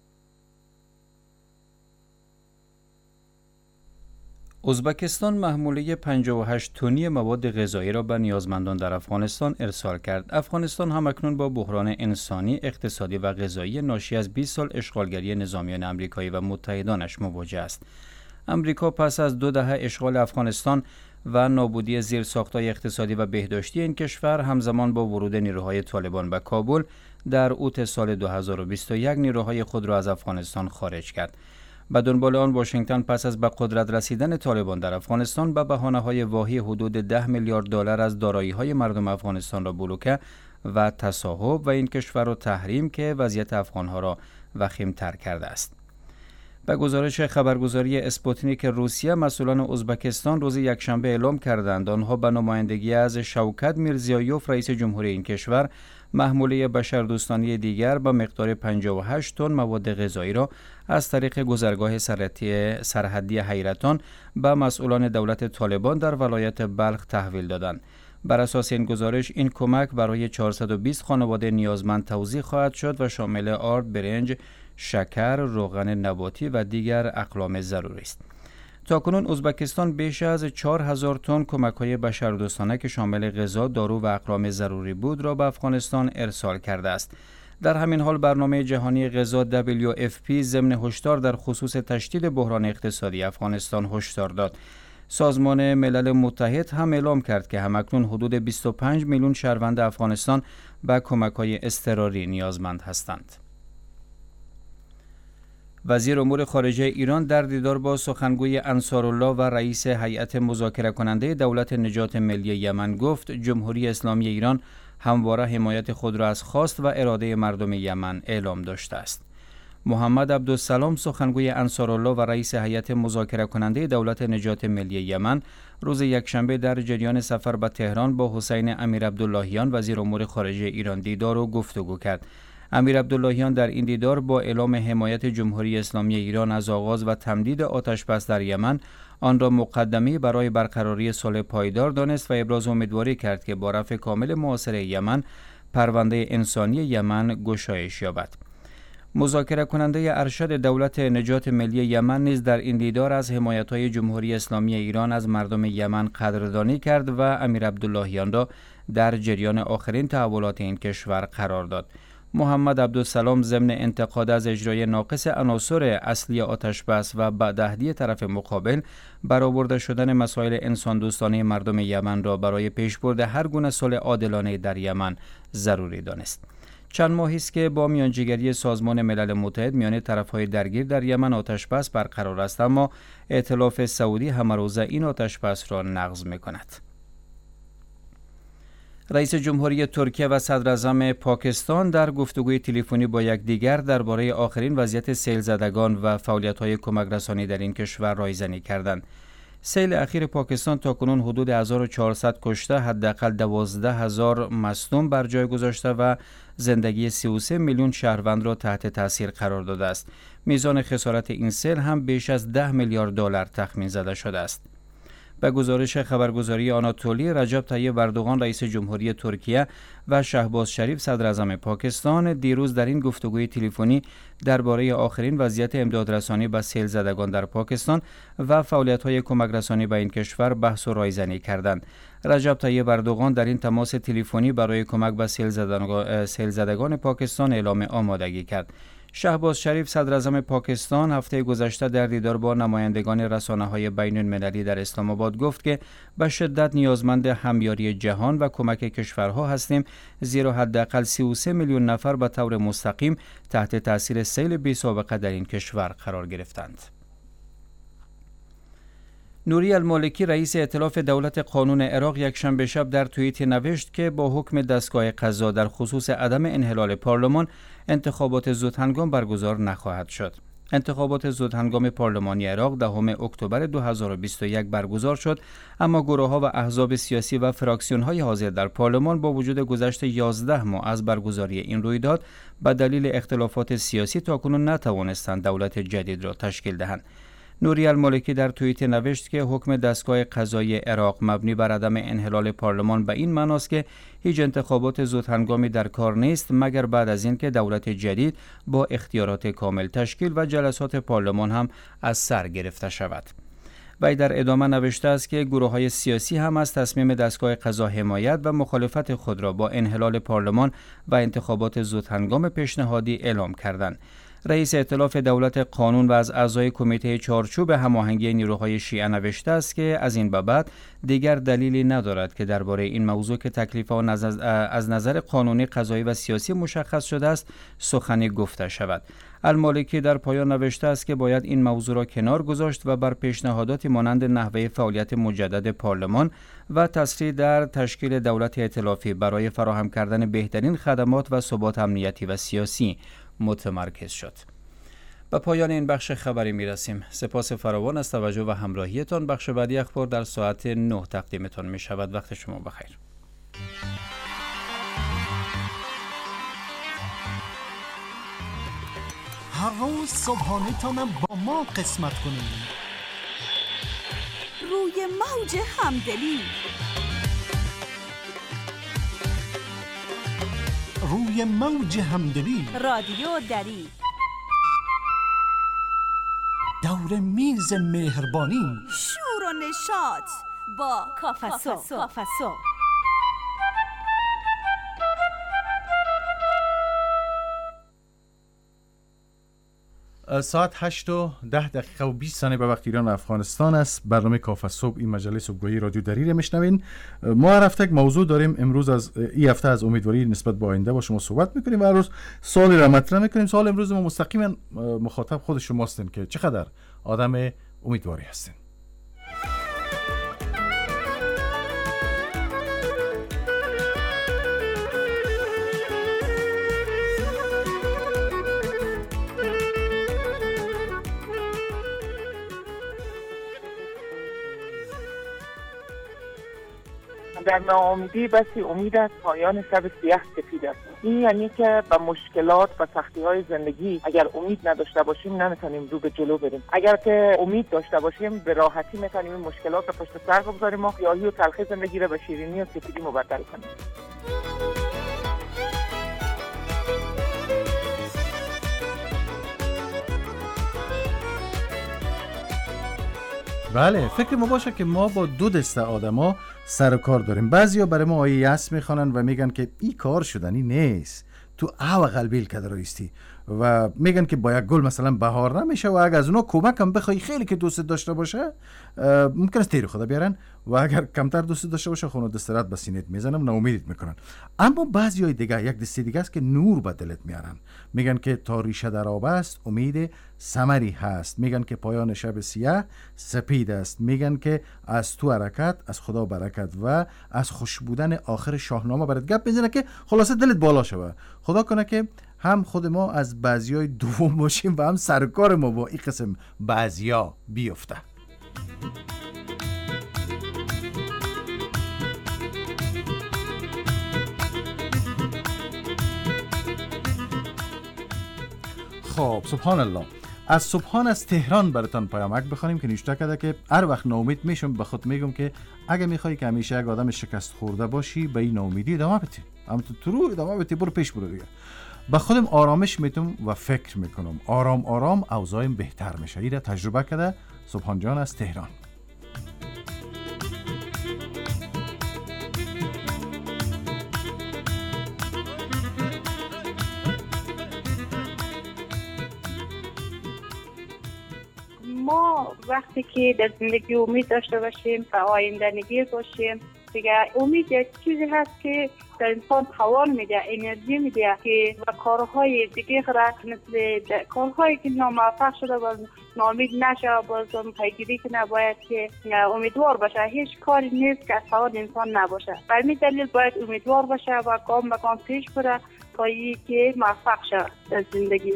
Speaker 16: ازبکستان محموله پنجاه و هشت تنی مواد غذایی را به نیازمندان در افغانستان ارسال کرد. افغانستان همکنون با بحران انسانی، اقتصادی و غذایی ناشی از بیست سال اشغالگری نظامیان آمریکایی و متحدانش مواجه است. آمریکا پس از دو دهه اشغال افغانستان و نابودی زیرساخت‌های اقتصادی و بهداشتی این کشور، همزمان با ورود نیروهای طالبان به کابل در اوت سال دو هزار و بیست و یک نیروهای خود را از افغانستان خارج کرد. به دنبال آن واشنگتن پس از به قدرت رسیدن طالبان در افغانستان به بهانه‌های واهی حدود ده میلیارد دلار از دارایی‌های مردم افغانستان را بلوکه و تصاحب و این کشور را تحریم که وضعیت افغان‌ها را وخیم‌تر کرده است. به گزارش خبرگزاری اسپوتنیک روسیه، مسئولان ازبکستان روز یکشنبه اعلام کردند آنها به نمایندگی از شوکت میرزیایوف، رئیس جمهوری این کشور، محموله بشردوستانه دیگر با مقدار پنجاه و هشت تن مواد غذایی را از طریق گذرگاه سرحدی حیرتان به مسئولان دولت طالبان در ولایت بلخ تحویل دادند. بر اساس این گزارش، این کمک برای چهارصد و بیست خانواده نیازمند توزیع خواهد شد و شامل آرد، برنج، شکر، روغن نباتی و دیگر اقلام ضروری است. تاکنون ازبکستان بیش از چهار هزار تن کمک‌های بشردوستانه که شامل غذا، دارو و اقلام ضروری بود را به افغانستان ارسال کرده است. در همین حال برنامه جهانی غذا دبلیو اف پی ضمن هشدار در خصوص تشدید بحران اقتصادی افغانستان هشدار داد. سازمان ملل متحد هم اعلام کرد که همکنون حدود بیست و پنج میلیون شهروند افغانستان به کمک‌های اضطراری نیازمند هستند. وزیر امور خارجه ایران در دیدار با سخنگوی انصارالله و رئیس هیئت مذاکره کننده دولت نجات ملی یمن گفت جمهوری اسلامی ایران همواره حمایت خود را از خواست و اراده مردم یمن اعلام داشته است. محمد عبدالسلام سخنگوی انصارالله و رئیس هیئت مذاکره کننده دولت نجات ملی یمن روز یکشنبه در جریان سفر به تهران با حسین امیر عبداللهیان وزیر امور خارجه ایران دیدار و گفتگو کرد. امیر عبداللهیان در این دیدار با اعلام حمایت جمهوری اسلامی ایران از آغاز و تمدید آتش‌بس در یمن آن را مقدمه برای برقراری صلح پایدار دانست و ابراز امیدواری کرد که با رفع کامل محاصره یمن پرونده انسانی یمن گشایش یابد. مذاکره کننده ارشد دولت نجات ملی یمن نیز در این دیدار از حمایت‌های جمهوری اسلامی ایران از مردم یمن قدردانی کرد و امیر عبداللهیان را در جریان آخرین تحولات این کشور قرار داد. محمد عبدالسلام ضمن انتقاد از اجرای ناقص عناصر اصلی آتش‌بس و بدعهدی طرف مقابل برآورده شدن مسائل انسان دوستانه مردم یمن را برای پیشبرد هر گونه صلح عادلانه در یمن ضروری دانست. چند ماهی است که با میانجیگری سازمان ملل متحد میان طرف‌های درگیر در یمن آتش‌بس برقرار است، اما ائتلاف سعودی همروزه این آتش‌بس را نقض می‌کند. رئیس جمهوری ترکیه و صدراعظم پاکستان در گفتگوی تلفنی با یکدیگر درباره آخرین وضعیت سیل زدگان و فعالیت‌های کمک رسانی در این کشور رایزنی کردند. سیل اخیر پاکستان تاکنون حدود هزار و چهارصد کشته، حداقل دوازده هزار مصدوم بر جای گذاشته و زندگی سی و سه میلیون شهروند را تحت تاثیر قرار داده است. میزان خسارت این سیل هم بیش از ده میلیارد دلار تخمین زده شده است. به گزارش خبرگزاری آناتولی، رجب طیب اردوغان رئیس جمهوری ترکیه و شهباز شریف صدراعظم پاکستان دیروز در این گفتگوی تلفنی درباره آخرین وضعیت امدادرسانی به سیل زدگان در پاکستان و فعالیت‌های کمک رسانی به این کشور بحث و رایزنی کردند. رجب طیب اردوغان در این تماس تلفنی برای کمک به سیل زدگان, سیل زدگان پاکستان اعلام آمادگی کرد. شهباز شریف صدراعظم پاکستان هفته گذشته در دیدار با نمایندگان رسانه‌های بین‌المللی در اسلام آباد گفت که به شدت نیازمند همیاری جهان و کمک کشورها هستیم، زیرا حداقل سی و سه میلیون نفر به طور مستقیم تحت تاثیر سیل بی‌سابقه در این کشور قرار گرفتند. نوری المالکی رئیس ائتلاف دولت قانون عراق یکشنبه شب در توییت نوشت که با حکم دستگاه قضا در خصوص عدم انحلال پارلمان انتخابات زودهنگام برگزار نخواهد شد. انتخابات زودهنگام پارلمانی عراق دهم اکتبر دو هزار و بیست و یک برگزار شد، اما گروه‌ها و احزاب سیاسی و فراکسیون‌های حاضر در پارلمان با وجود گذشت یازده ماه از برگزاری این رویداد به دلیل اختلافات سیاسی تاکنون نتوانستند دولت جدید را تشکیل دهند. نوری المالکی در توییت نوشت که حکم دستگاه قضایی عراق مبنی بر عدم انحلال پارلمان به این معناست که هیچ انتخابات زودهنگامی در کار نیست مگر بعد از اینکه دولت جدید با اختیارات کامل تشکیل و جلسات پارلمان هم از سر گرفته شود. وی در ادامه نوشته است که گروه‌های سیاسی هم از تصمیم دستگاه قضا حمایت و مخالفت خود را با انحلال پارلمان و انتخابات زودهنگام پیشنهادی اعلام کردند. رئیس ائتلاف دولت قانون و از اعضای کمیته چارچوب هماهنگی نیروهای شیعه نوشته است که از این به بعد دیگر دلیلی ندارد که درباره این موضوع که تکلیف آن از نظر قانونی، قضایی و سیاسی مشخص شده است سخنی گفته شود. المالکی در پایان نوشته است که باید این موضوع را کنار گذاشت و بر پیشنهاداتی مانند نحوه فعالیت مجدد پارلمان و تسریع در تشکیل دولت ائتلافی برای فراهم کردن بهترین خدمات و ثبات امنیتی و سیاسی متمرکز شد. به پایان این بخش خبری می رسیم. سپاس فراوان از توجه و همراهیتان. بخش بعدی اخبار در ساعت نه تقدیمتان می شود. وقت شما بخیر.
Speaker 3: هر روز صبحانه تا من با ما قسمت کنید.
Speaker 2: روی موج همدلی،
Speaker 3: روی موج همدلی،
Speaker 2: رادیو دری.
Speaker 3: دور میز مهربانی،
Speaker 2: شور و نشاط با کافسو.
Speaker 4: ساعت هشت و ده دقیقه و بیست ثانیه به وقت ایران و افغانستان است. برنامه کافه صبح، این مجله صبحگاهی رادیو دری رو میشنوین. ما هر هفته یک موضوع داریم. امروز از این هفته از امیدواری نسبت به آینده با شما صحبت میکنیم و هر روز سوالی را مطرح میکنیم. سوال امروز ما مستقیما مخاطب خود شماستین که چقدر آدم امیدواری هستین.
Speaker 18: در ناامیدی بسی امید است پایان شب سیاه سفید است. این یعنی که به مشکلات و سختی های زندگی اگر امید نداشته باشیم نمیتونیم رو به جلو بریم. اگر که امید داشته باشیم به راحتی میتونیم این مشکلات رو پشت سر بگذاریم و سیاهی و تلخی زندگی رو به شیرینی و سفیدی مبدل کنیم.
Speaker 4: بله، فکر ما باشه که ما با دو دسته آدما سر و کار داریم. بعضیا برای ما آیه یأس میخوانن و میگن که این کار شدنی نیست، تو او قلبیل کده رایستی و میگن که با یک گل مثلا بهار نمیشه و اگر از اونا کمک هم بخوای خیلی که دوست داشته باشه ممکن است تیر خدا بیارن و اگر کمتر دوست داشته باشه خونو دسترات به سینت میزنم، ناامیدت میکنن. اما بعضیای دیگه یک دسته دیگه است که نور به دلت میارن، میگن که تا ریشه در آب است امید ثمری هست، میگن که پایان شب سیاه سپید است، میگن که از تو حرکت از خدا برکت و از خوش بودن آخر شاهنامه برات گپ میزنه که خلاصه دلت بالا شوه. خدا کنه که هم خود ما از بعضیای دوم باشیم و هم سرکار ما با این قسم بعضیا بیفته. خب سبحان الله. از سبحان از تهران براتون پیامک بخونیم که نوشته کرده که هر وقت ناامید میشم به خود میگم که اگه میخوای که همیشه یک آدم شکست خورده باشی به این ناامیدی ادامه بده، اما تو تو رو ادامه بده، برو پیش برو دیگه. با خودم آرامش میتونم و فکر میکنم آرام آرام اوضاعم بهتر میشه. این را تجربه کرده سبحان جان از تهران.
Speaker 6: ما وقتی که در زندگی امید داشته باشیم و آینده نگیر باشیم دیگه، امید یک چیزی هست که در انسان توان میده، انرژی میده که و کارهای دیگه را مثل کارهایی که ناموفق شده باز ناامید نشه، بازم پیگیری که نباید که امیدوار باشه. هیچ کاری نیست که از توان انسان نباشه. به همین دلیل باید امیدوار باشه و گام به گام پیش بره تا اینکه موفق شه در زندگی.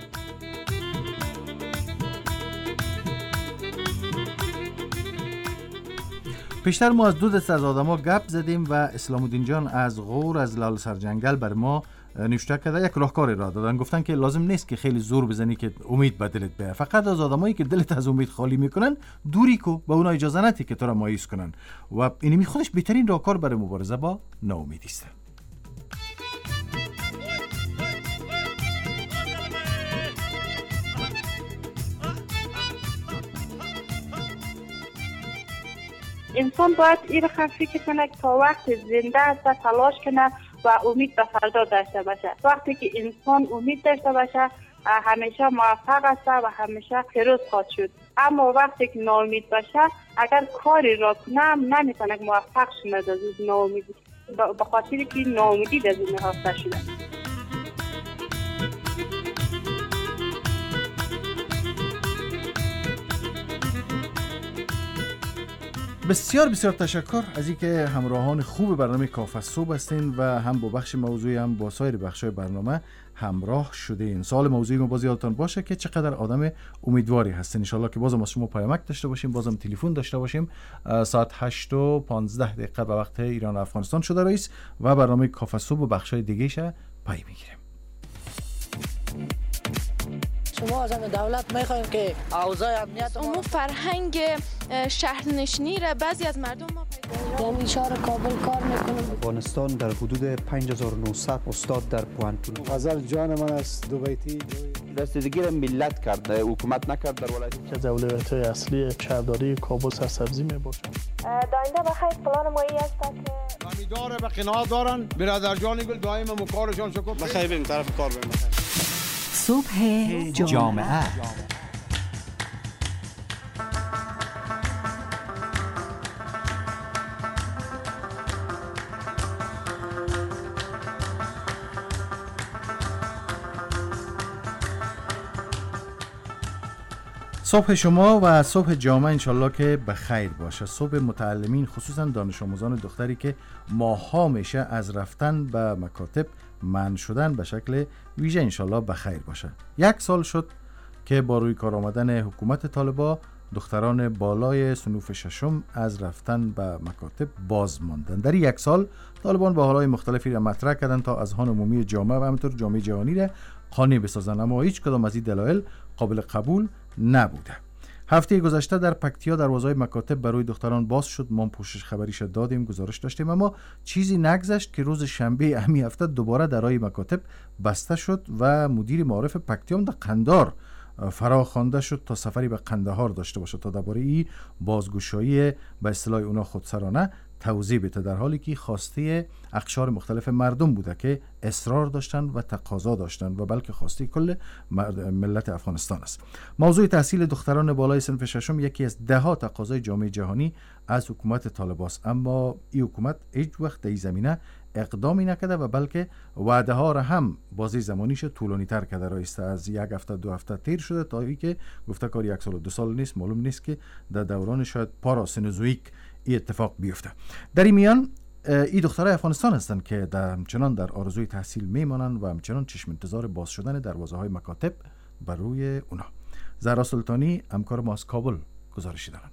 Speaker 4: پیشتر ما از دو دسته از آدما گپ زدیم و اسلام الدین جان از غور از لال سرجنگل بر ما نوشته کرده، یک راهکاری را دادن. گفتن که لازم نیست که خیلی زور بزنی که امید به دلت بیاد، فقط از آدمایی که دلت از امید خالی میکنن دوری کو، به اونا اجازه ندی که تو را مایوس کنن و اینمی خودش بهترین راهکار برای مبارزه با ناامیدی است.
Speaker 6: انسان باید این رو فکر کنه تا وقت زنده است و تلاش کنه و امید به فردا داشته باشه. وقتی که انسان امید داشته باشه همیشه موفق است و همیشه پیروز خواهد شد. اما وقتی که ناامید باشه اگر کاری را کنه نمیتونه موفق شه از ناامیدی، به خاطر که ناامیدی در ذهن هسته شده.
Speaker 4: بسیار بسیار تشکر از اینکه همراهان خوب برنامه کافه صبح هستین و هم با بخش موضوعی هم با سایر بخش‌های برنامه همراه شدین. سوال موضوعی ما باز یادتان باشه که چقدر آدم امیدواری هستین. ان شاءالله که بازم از شما پیامک داشته باشیم، بازم تلفن داشته باشیم. ساعت هشت و پانزده دقیقه به وقت ایران و افغانستان شده رئیس و برنامه کافه صبح و بخش‌های دیگه‌اش پی میگیریم.
Speaker 19: شما از دولت میخوایم که اوضاع امنیت
Speaker 20: ما فرهنگ شهرنشینی را بعضی از مردم ما
Speaker 19: پیدا یعنی شهر کابل کار میکنم.
Speaker 21: افغانستان در حدود پنج هزار و نهصد استاد در پوهنتون.
Speaker 22: غزل جان من است دو بیتی.
Speaker 21: رسیدگی را ملت کرد، حکومت نکرد در ولایت.
Speaker 22: که از اولویت‌های اصلی شهرداری کابل سرسبزی میباشد.
Speaker 6: داینده بخیر پلان مایی است که
Speaker 23: امیدواره به قناعت دارن برادر جان گل دائما مکارشان شکر
Speaker 24: بخیر بریم طرف کار بریم.
Speaker 7: صبح جامعه
Speaker 4: صبح شما و صبح جامعه انشالله که بخیر باشه. صبح متعلمین خصوصا دانش آموزان دختری که ماها میشه از رفتن به مکاتب منع شدن به شکل ویژه انشالله بخیر باشه. یک سال شد که با روی کار آمدن حکومت طالبا دختران بالای صنوف ششم از رفتن به مکاتب باز ماندن. در یک سال طالبان با حالهای مختلفی را مطرح کردند تا اذهان عمومی جامعه و همینطور جامعه جهانی را قانع بسازند، اما هیچ کدام از این دلایل قابل قبول نبوده. هفته گذشته در پکتیا دروازه‌های مکاتب برای دختران باز شد. ما پوشش خبریش دادیم، گزارش داشتیم، اما چیزی نگذشت که روز شنبه همین هفته دوباره درهای مکاتب بسته شد و مدیر معارف پکتیا در قندار فرا خوانده شد تا سفری به قندهار داشته باشه تا درباره این بازگشایی به اصطلاح اونا خودسرانه توضیح بده، در حالی که خواسته اقشار مختلف مردم بوده که اصرار داشتن و تقاضا داشتن و بلکه خواسته کل ملت افغانستان است. موضوع تحصیل دختران بالای صنف ششم یکی از ده ها تقاضای جامعه جهانی از حکومت طالب است، اما این حکومت هیچ وقت در این زمینه اقدامی نکرده و بلکه وعده ها را هم بازی زمانیش طولانی تر کرده. رایسته از یک هفته دو هفته تیر شده تا ای که گفته کار یک سال و دو سال نیست، معلوم نیست که در دوران شاید پاراسینوزویک این اتفاق بیفته. در این میان این دخترای افغانستان هستند که در همچنان در آرزوی تحصیل میمانند و همچنان چشم انتظار باز شدن دروازه های مکاتب بر روی اونا. زهرا سلطانی همکار ما از کابل گزارشی دارند.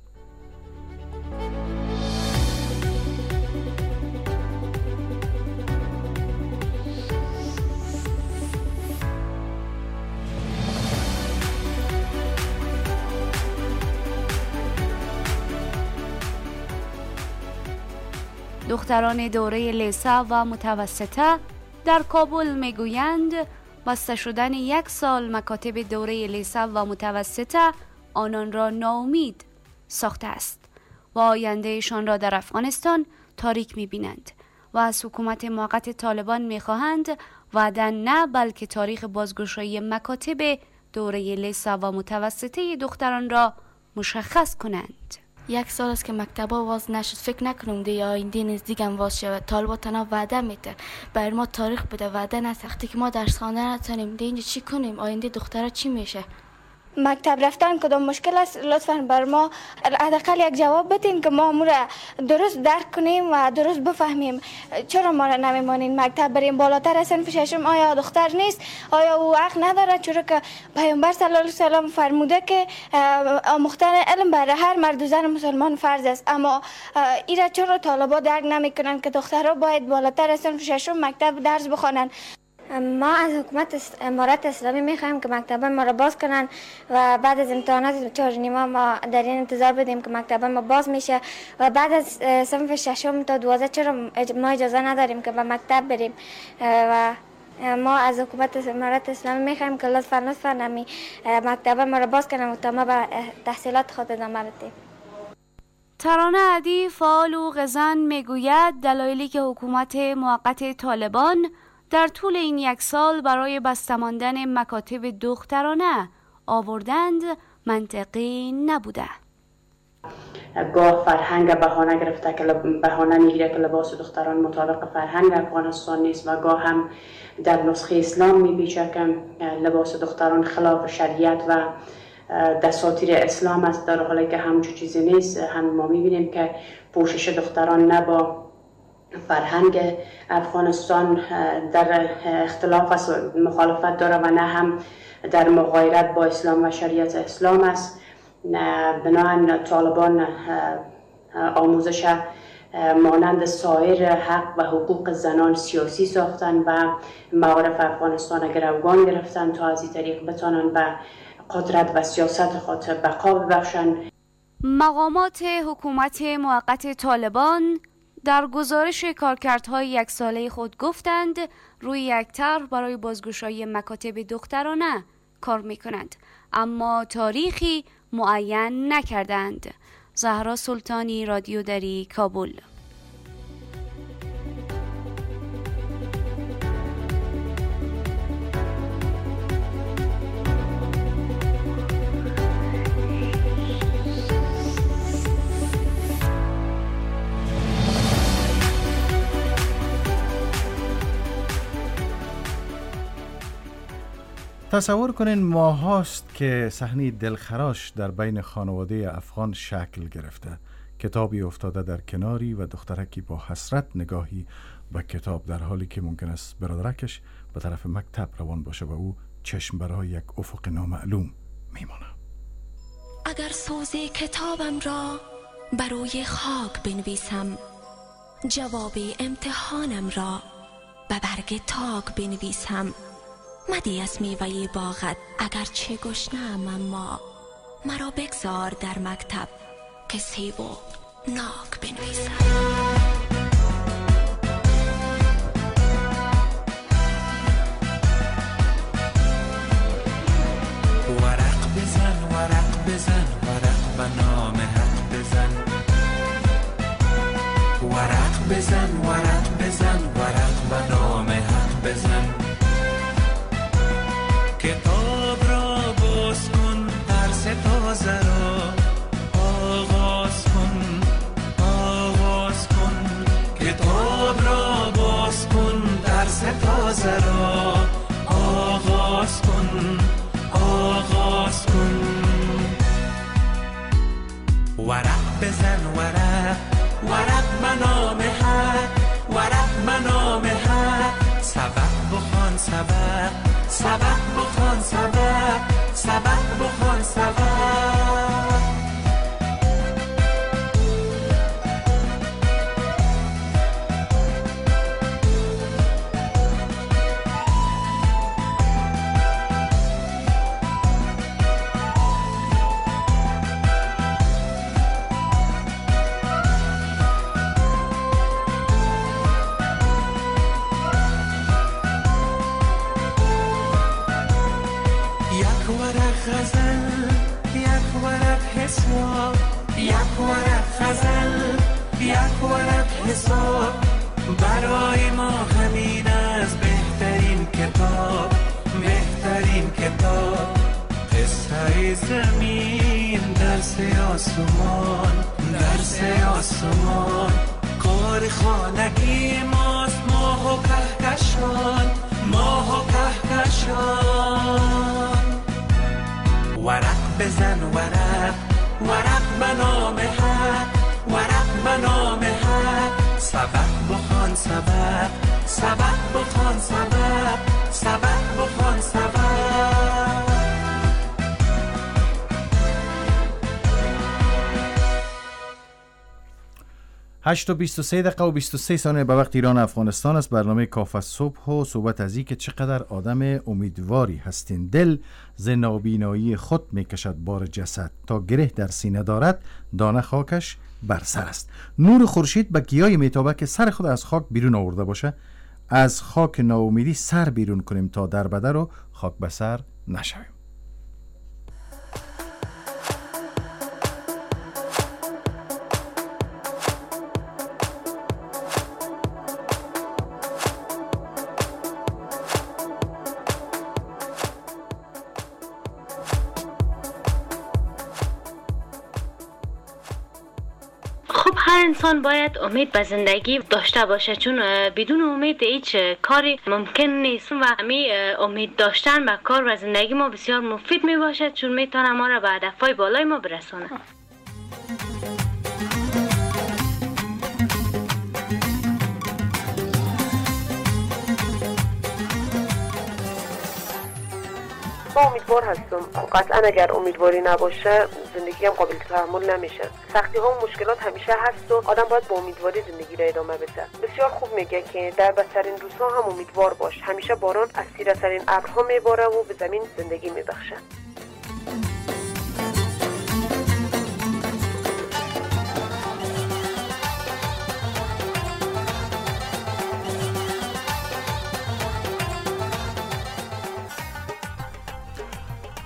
Speaker 25: دختران دوره لیسه و متوسطه در کابل میگویند بسته شدن یک سال مکاتب دوره لیسه و متوسطه آنان را ناامید ساخته است و آیندهشان را در افغانستان تاریک میبینند و از حکومت موقت طالبان میخواهند وعده نه بلکه تاریخ بازگشایی مکاتب دوره لیسه و متوسطه دختران را مشخص کنند.
Speaker 26: یک سال است که مکتبا واز نشد، فکر نکنم دیگه آینده نزدیک هم واز شود. طالبا تنها وعده میده، بر ما تاریخ بده، وعده نساخته که ما درس خواندن نتونیم. دیگه اینجا چی کنیم؟ آینده دخترها چی میشه؟
Speaker 27: مکتب رفتن کدام مشکل است؟ لطفاً بر ما حداقل یک جواب بدین که ما امور درست درک کنیم و درست بفهمیم. چرا ما را نمیمانین مکتب بریم بالاتر از صنف ششم؟ آیا دختر نیست؟ آیا او حق نداره؟ چرا که پیامبر صلی الله علیه و سلم فرموده که آموختن علم برای هر مرد و زن مسلمان فرض است، اما ایرا چرا طالبا درک نمیکنن که دخترها باید بالاتر از صنف ششم مکتب درس بخوانند؟
Speaker 28: ما از حکومت امارات اسلامی میخوایم که مکتب ما را باز کنن و بعد از امتحانات چهار نیمه ما در این انتظار بدیم که مکتب ما باز میشه و بعد از صنف ششم تا دوازده چرا ما اجازه نداریم که به مکتب بریم و ما از حکومت امارات اسلامی میخوایم که لطفا لطفا نمی مکتب ما را باز کنن و تا ما به تحصیلات خود ادامه بدیم.
Speaker 25: ترانه عدی فعال و غزن میگوید دلایلی که حکومت موقت طالبان در طول این یک سال برای بسته ماندن مکاتب دخترانه آوردند منطقی نبوده.
Speaker 14: گاه فرهنگ بهانه گرفته که بهانه میگیره که لباس دختران مطابق فرهنگ افغانستان نیست و گاه هم در نسخه اسلام میپیچه که لباس دختران خلاف شریعت و دساتیر اسلام است، در حالی که همچون چیزی نیست. هم ما میبینیم که پوشش دختران نه با فرهنگ افغانستان در اختلاف است، مخالفت داره و نه هم در مغایرت با اسلام و شریعت اسلام است. بنابراین طالبان آموزش مانند سایر حق و حقوق زنان سیاسی ساختن و معارف افغانستان گروگان گرفتن تا از این طریق بتانن به قدرت و سیاست خود بقا ببخشن.
Speaker 25: مقامات حکومت موقت طالبان در گزارش کارکردهای یک ساله خود گفتند روی یک طرح برای بازگشایی مکاتب دخترانه کار میکنند، اما تاریخی معین نکردند. زهرا سلطانی، رادیو دری، کابل.
Speaker 4: تصور کنین ماه هاست که صحنه دلخراش در بین خانواده افغان شکل گرفته. کتابی افتاده در کناری و دخترکی با حسرت نگاهی به کتاب، در حالی که ممکن است برادرکش به طرف مکتب روان باشه و او چشم برای یک افق نامعلوم میمانه.
Speaker 1: اگر سوز کتابم را بروی خاک بنویسم، جواب امتحانم را به برگ تاک بنویسم، مدی از میوه باغت اگر چه گشنم، اما مرا بگذار در مکتب که سیب و ناک بنویسم.
Speaker 8: ورق بزن ورق بزن ورق به نام حق بزن، ورق بزن ورق بزن ورق به نام حق بزن، کتاب را باز کن، درس تازه را آغاز کن، آغاز کن، کتاب را باز کن، درس تازه را آغاز کن، آغاز کن. ورق بزن ورق، ورق به نام حق، ورق به نام حق، سبق بخوان سبق، سبق بخوان سبق، سبق بخوان سبق. غزل یک ورق حساب، یک ورق غزل یک ورق حساب، برای ما همین از بهترین کتاب، بهترین کتاب. قصه زمین درس آسمان، درس آسمان، کار خانگی ماست، ماه و کهکشان، ماه و کهکشان. ورق بزن ورق، ورق به نام حق، ورق به نام حق، سبق بخوان سبق، سبق بخوان سبق، سبق بخوان سبق.
Speaker 4: هشت و بیست و سه دقیقه و بیست و سه ثانیه به وقت ایران افغانستان است. برنامه کاف صبح و صحبت از این که چقدر آدم امیدواری هستین. دل ز نابینایی خود میکشد بار جسد، تا گره در سینه دارد دانه خاکش بر سر است. نور خورشید به گیاه میتابه که سر خود از خاک بیرون آورده باشه. از خاک ناامیدی سر بیرون کنیم تا در بدر و خاک به سر نشویم.
Speaker 26: هر انسان باید امید به زندگی داشته باشه، چون بدون امید هیچ کاری ممکن نیست و همین امید داشتن به کار و زندگی ما بسیار مفید می باشه، چون میتونه ما را به هدفهای بالای ما برسونه.
Speaker 6: ما امیدوار هستم. قطعا اگر امیدواری نباشه زندگی هم قابل تحمل نمیشه. سختی ها و مشکلات همیشه هست و آدم باید با امیدواری زندگی را ادامه بده. بسیار خوب میگه که در بدترین روزها هم امیدوار باش. همیشه باران از تیره ترین ابرها میباره و به زمین زندگی میبخشه.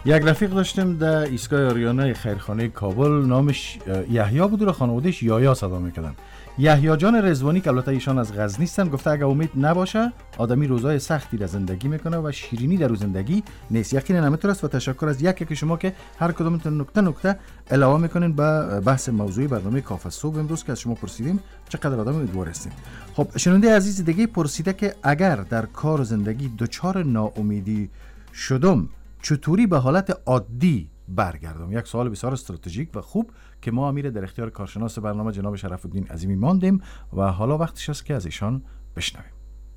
Speaker 4: یک رفیق داشتیم در ایستگاه آریانا خیرخانه کابل، نامش یحیی بود و خانواده‌اش یایا صدا میکردن. یحیی جان رضوانی که البته ایشان از غزنی هستن، گفته اگه امید نباشه آدمی روزای سختی در زندگی میکنه و شیرینی در زندگی نیست. یقینا همینطور است و تشکر از یک یک شما که هر کدومتون نکته نکته علاوه میکنین به بحث موضوعی برنامه کافه صبح امروز که از شما پرسیدیم چقدر آدم امیدوار هستین. خب شنونده عزیز دیگه پرسیده که اگر در کار و زندگی دچار ناامیدی شدم چطوری به حالت عادی برگردم؟ یک سوال بسیار استراتژیک و خوب که ما امیر در اختیار کارشناس برنامه جناب شرف الدین عظیمی ماندیم و حالا وقتش است که از ایشان بشنویم.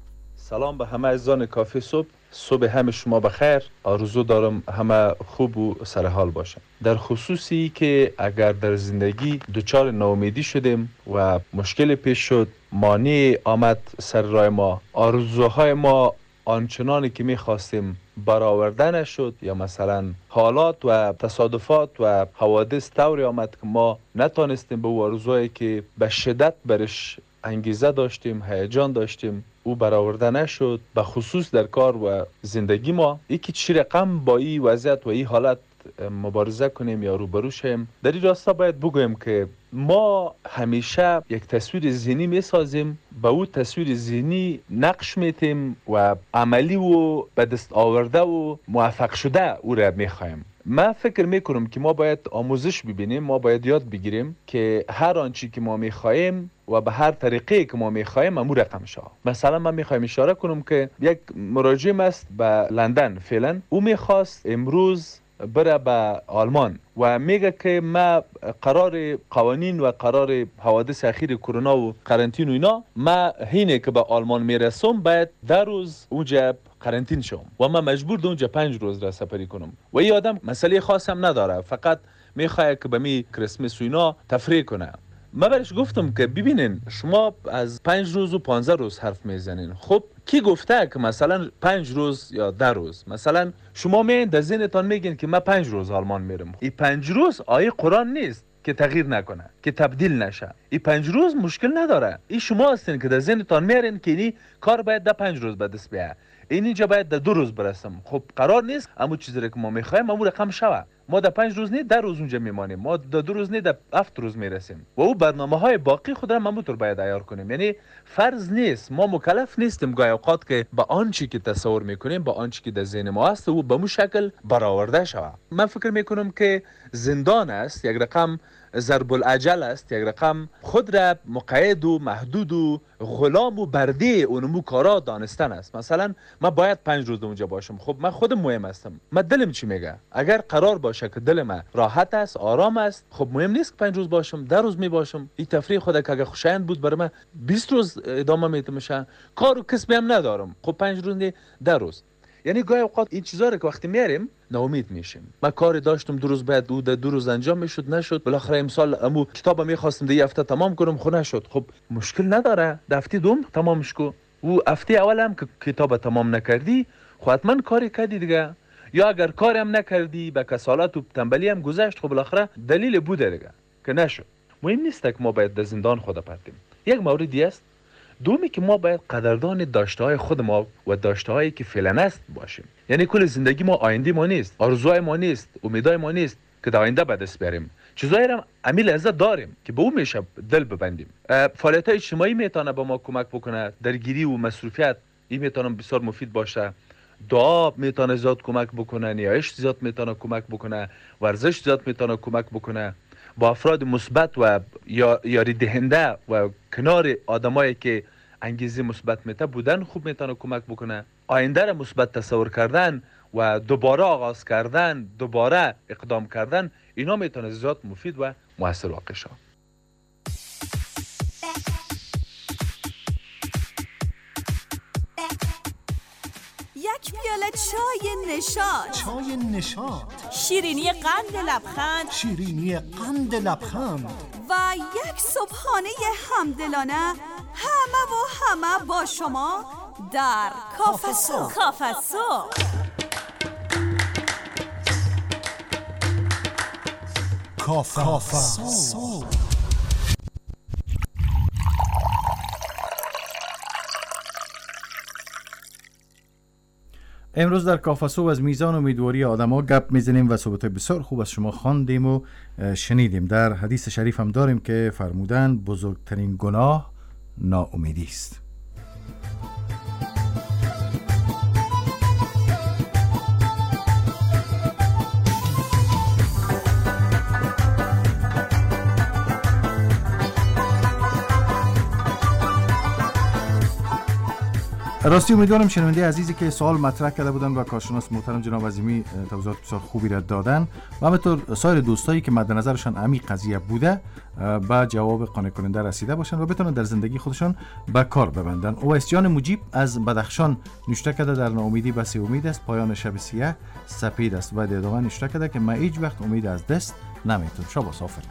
Speaker 21: سلام به همه عزیزان کافه صبح. صبح همه شما بخیر. آرزو دارم همه خوب و سرحال باشن. در خصوصی که اگر در زندگی دچار ناامیدی شدیم و مشکل پیش شد، مانع آمد سر راه ما، آرزوهای ما آنچنانی که می‌خواستیم برآورده نشد، یا مثلا حالات و تصادفات و حوادث طوری آمد که ما نتانستیم به او آرزویی که به شدت برش انگیزه داشتیم، هیجان داشتیم، او برآورده نشد، به خصوص در کار و زندگی ما، یکی چی رقم با این وضعیت و این حالت مبارزه کنیم یا روبرو شیم. در این راستا باید بگویم که ما همیشه یک تصویر ذهنی میسازیم، به او تصویر ذهنی نقش میتیم و عملی و به دست آورده و موفق شده او را میخوایم. من فکر میکنم که ما باید آموزش ببینیم، ما باید یاد بگیریم که هر آنچی که ما میخوایم و به هر طریقی که ما میخوایم امو رقم شد. مثلا من میخوایم اشاره کنم که یک مراجعم است به لندن فعلا، او میخواست امروز بره به آلمان و میگه که ما قرار قوانین و قرار حوادث اخیر کرونا و قرنطین و اینا، ما هینه که به آلمان میرسم باید در روز اونجا قرنطین شم و من مجبور ده اونجا پنج روز را سپری کنم. و این آدم مسئله خاص هم نداره، فقط میخواد که به می کریسمس و اینا تفریح کنه. من برش گفتم که ببینین شما از پنج روز و پانزده روز حرف میزنین. خب کی گفته که مثلا پنج روز یا ده روز؟ مثلا شما میین در ذهنتان میگین که من پنج روز آلمان میرم. این پنج روز آیه قرآن نیست که تغییر نکنه، که تبدیل نشه. این پنج روز مشکل نداره. این شما هستین که در ذهنتان میارین که اینی کار باید در پنج روز به دست بیاد، این اینجا باید در دو روز برسم. خب قرار نیست اما چیزی که ما میخوایم اما رقم شوه. ما در پنج روز نه در روز اونجا میمانیم، ما در دو روز نه در هفت روز میرسیم و او برنامه های باقی خود را همونطور باید عیار کنیم. یعنی فرض نیست، ما مکلف نیستیم گاهی اوقات که با آنچه که تصور میکنیم، با آنچه که در ذهن ما هست او به مو شکل برآورده شود. من فکر میکنم که زندان است، یک رقم ضرب العجل است، یک رقم خود را مقید و محدود و غلام و برده اونمو کارا دانستن است. مثلا من باید پنج روز اونجا باشم. خب من خودم مهم هستم، من دلم چی میگه؟ اگر قرار باشه که دل من راحت است، آرام است، خب مهم نیست که پنج روز باشم، ده روز می باشم. این تفریح خود که اگه خوشایند بود برای من بیست روز ادامه میتونه میشه. کار و کسبی هم ندارم، خب پنج روز نه ده روز. یعنی گاهی اوقات این چیزا رو که وقتی میاریم ناامید میشیم. من کاری داشتم دو روز بعد او دو روز انجام میشد نشد، بالاخره امسال امو کتابم میخواستم ده هفته تمام کنم خو نشد. خب مشکل نداره، هفته دوم تمامش کو. او هفته اول هم که کتاب تمام نکردی خب حتما کاری کردی دیگه، یا اگر کاری هم نکردی به کسالت و تنبلی هم گذشت، خب بالاخره دلیل بوده دیگه که نشد. مهم نیست که ما باید در زندان خود پرتیم. یک موردی است، دومی که ما باید قدردان داشته‌های خود ما و داشته‌هایی که فعلا است باشیم. یعنی کل زندگی ما آینده ما نیست، آرزوهای ما نیست، امیدهای ما نیست که در آینده به دست بیاریم. چیزایی هم امیل عزت داریم که به اون میشه دل ببندیم. فعالیت‌های اجتماعی میتونه به ما کمک بکنه، درگیری و مصروفیت این میتونه بسیار مفید باشه. دعا میتونه زیاد کمک بکنه، نیایش زیاد میتونه کمک بکنه، ورزش زیاد میتونه کمک بکنه. با افراد مثبت و یاری دهنده و کنار آدمایی که انگیزه مثبت میته بودن خوب میتونه کمک بکنه. آینده را مثبت تصور کردن و دوباره آغاز کردن، دوباره اقدام کردن، اینا میتونه زیاد مفید و موثر واقع شود.
Speaker 2: یک پیاله چای نشاط،
Speaker 3: چای نشاط،
Speaker 2: شیرینی قند لبخند،
Speaker 3: شیرینی قند لبخند
Speaker 2: و یک صبحانه همدلانه، همه و همه با شما در کافه صبح. کافه صبح
Speaker 3: کافه صبح.
Speaker 4: امروز در کافه صبح از میزان امیدواری آدم‌ها گپ میزنیم و صحبت‌های بسیار خوب از شما خواندیم و شنیدیم. در حدیث شریف هم داریم که فرمودن بزرگترین گناه ناامیدی است. راستی امیدوارم شنونده عزیزی که سوال مطرح کرده بودن و کارشناس محترم جناب عظیمی توضیحات بسیار خوبی را دادن و همینطور سایر دوستایی که مد نظرشان عمیق قضیه بوده با جواب قانع کننده رسیده باشن و بتونن در زندگی خودشان به کار ببندن. اویس جان مجیب از بدخشان نوشته کرده در ناامیدی بس امید است، پایان شب سیاه سپید است. و ادامه نوشته کرده که من هیچ وقت امید از دست نمیتونم. شاباس آفرین.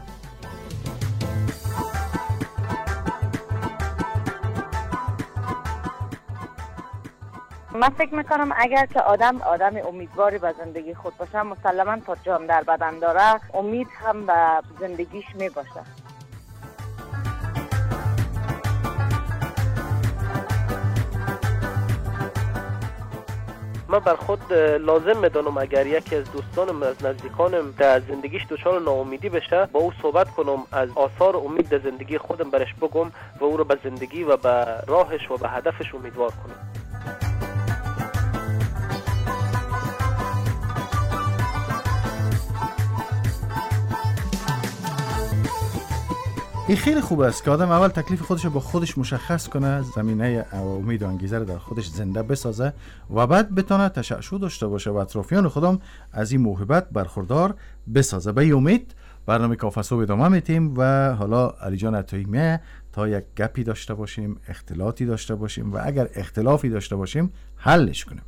Speaker 5: من فکر میکنم اگر که آدم آدم امیدواری به زندگی خود باشه، مسلما تا جان در بدن داره امید هم به زندگیش میباشه.
Speaker 9: من بر خود لازم میدانم اگر یکی از دوستانم از نزدیکانم در زندگیش دچار ناامیدی بشه، با او صحبت کنم، از آثار امید در زندگی خودم برش بگم و او رو به زندگی و به راهش و به هدفش امیدوار کنم.
Speaker 4: این خیلی خوب است که آدم اول تکلیف خودش رو با خودش مشخص کنه، زمینه امید و انگیزه رو در خودش زنده بسازه و بعد بتونه تشعشع داشته باشه و اطرافیان خودم از این موهبت برخوردار بسازه. به امید برنامه کافه صبح ادامه میدیم و حالا علی جان عطایی میه تا یک گپی داشته باشیم، اختلاطی داشته باشیم و اگر اختلافی داشته باشیم حلش کنیم.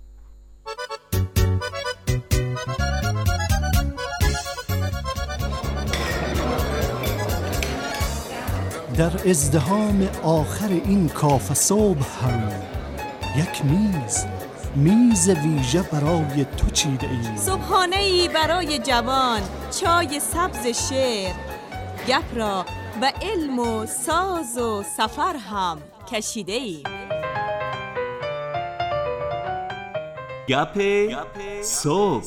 Speaker 3: در ازدحام آخر این کافه صبح هم یک میز میز ویژه برای تو چیده ایم.
Speaker 2: صبحانه ای برای جوان، چای سبز شعر، گپ را به علم و ساز و سفر هم کشیده ایم.
Speaker 10: گپ صبح.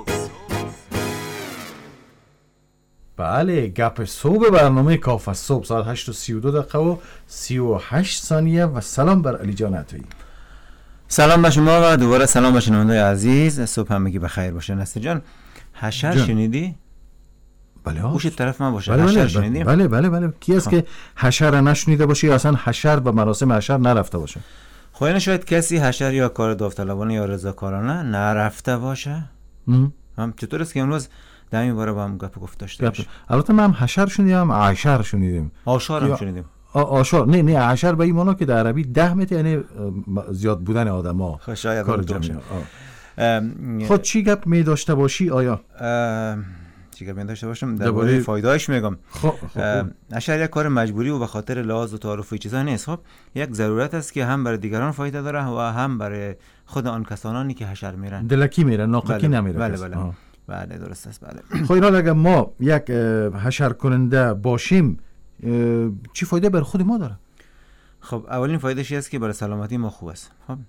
Speaker 4: بله، گپ صبح برنامه کافه صبح ساعت هشت و سی و دو دقیقه و سی و هشت ثانیه و سلام بر علی جان عطایی.
Speaker 11: سلام به شما و دوباره سلام به شنوندگان عزیز. صبح همگی بخیر باشه. نصیر جان، حشر جان. شنیدی؟
Speaker 4: بله
Speaker 11: ها. گوشت طرف من باشه.
Speaker 4: بله
Speaker 11: حشر
Speaker 4: بله
Speaker 11: شنیدیم؟
Speaker 4: بله بله بله. کی است که حشر نشنیده باشه یا اصلا حشر به مراسم حشر نرفته باشه؟
Speaker 11: خب این شاید کسی حشر یا کار داوطلبانه یا رضاکارانه نرفته باشه. هم چطور است که امروز در این باره با هم گپ گفت داشته باشیم؟
Speaker 4: البته من هم حشر شنیدم، عشر شنیدیم،
Speaker 11: آشار هم شنیدیم.
Speaker 4: آشار نه نه عشر به این معنی که در عربی ده متر یعنی زیاد بودن آدما.
Speaker 11: خب شاید
Speaker 4: کار جمعی. خود چی گپ می داشته باشی آیا؟
Speaker 11: چی گپ می داشته باشم درباره فایده‌اش میگم.
Speaker 4: خب
Speaker 11: عشر یک کار مجبوری و به خاطر لحاظ و تعارف و چیزا نیست. خب یک ضرورت است که هم برای دیگران فایده داره و هم برای خود آن کسانی که حشر میرن.
Speaker 4: دلکی میرن، ناقکی
Speaker 11: بله.
Speaker 4: نمیره.
Speaker 11: بله بله. بله درست است. بله.
Speaker 4: خب اینا اگر ما یک حشر کننده باشیم چی فایده بر خود ما داره؟
Speaker 11: خب اولین فایده‌ش است که برای سلامتی ما خوب است. خب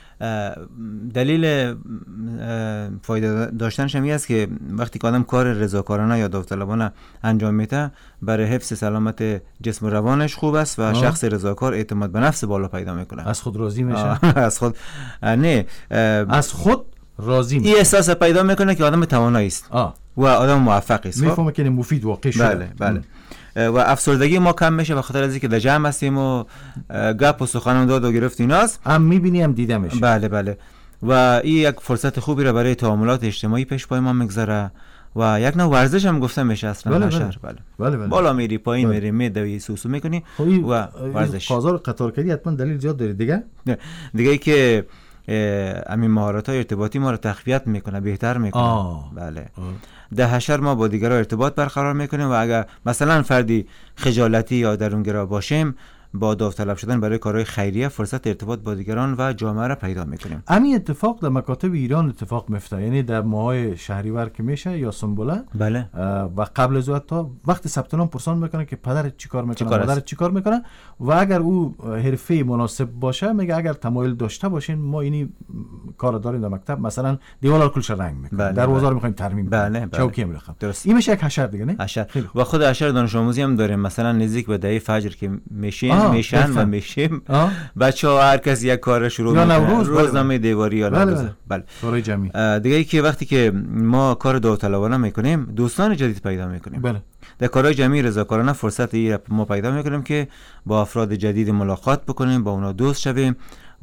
Speaker 11: دلیل فایده داشتنش هم است که وقتی که آدم کار رضاکارانه یا داوطلبانه انجام میده برای حفظ سلامت جسم و روانش خوب است و آه. شخص رضاکار اعتماد به نفس بالا پیدا میکنه.
Speaker 4: از خود راضی میشه.
Speaker 11: از خود نه
Speaker 4: از خود راضی میشه.
Speaker 11: این احساس پیدا میکنه که آدم توانایی است و آدم موفقی است.
Speaker 4: میفهمه که مفید واقع شده.
Speaker 11: بله بله. و افسردگی ما کم میشه به خاطر از اینکه در جمع هستیم و گپ و سخن داد و گرفت ایناست.
Speaker 4: هم میبینی هم دیده میشه.
Speaker 11: بله بله. و این یک فرصت خوبی را برای تعاملات اجتماعی پیش پای ما میگذاره و یک نوع ورزش هم گفته میشه اصلا.
Speaker 4: بله
Speaker 11: بله.
Speaker 4: بله.
Speaker 11: بله.
Speaker 4: بله بله.
Speaker 11: بالا میری پایین میری میدوی سوسو میکنی و ورزش.
Speaker 4: بازار قطار کردی حتما دلیل زیاد داره دیگه.
Speaker 11: دیگه ای که همین مهارت‌های ارتباطی ما رو تقویت میکنه، بهتر میکنه.
Speaker 4: آه.
Speaker 11: بله. آه. در حشر ما با دیگران ارتباط برقرار میکنیم و اگر مثلا فردی خجالتی یا درونگرا باشیم با داوطلب شدن برای کارهای خیریه فرصت ارتباط با دیگران و جامعه را پیدا میکنیم.
Speaker 4: همین اتفاق در مکاتب ایران اتفاق میفته، یعنی در ماهای شهریور که میشه یا سنبوله
Speaker 11: بله
Speaker 4: و قبل از تا وقت ثبت نام پرسان میکنه که پدرت چیکار میکنه، مادرت چیکار میکنه و اگر او حرفه مناسب باشه میگه اگر تمایل داشته باشین ما اینی کار داریم در مکتب، مثلا دیوار کلش رنگ میکنیم،
Speaker 11: بله
Speaker 4: دروازه
Speaker 11: بله.
Speaker 4: رو میخوایم ترمیم
Speaker 11: بله
Speaker 4: کنیم،
Speaker 11: بله.
Speaker 4: چوکی میخوام.
Speaker 11: درست.
Speaker 4: این میشه یک حشر دیگه نه؟
Speaker 11: حشر. و خود حشر دانش آموزی هم داریم، مثلا نزدیک به دهه فجر که میشین میشن و میشیم بچه‌ها هر کس یک کار شروع میکنه، روزنامه دیواری یا
Speaker 4: بله
Speaker 11: بله
Speaker 4: بله کارهای جمعی
Speaker 11: دیگه. ای که وقتی که ما کار داوطلبانه میکنیم دوستان جدید پیدا میکنیم.
Speaker 4: بله.
Speaker 11: در کارهای جمعی رضاکارانه فرصتی ما پیدا میکنیم که با افراد جدید ملاقات بکنیم، با اونا دوست شویم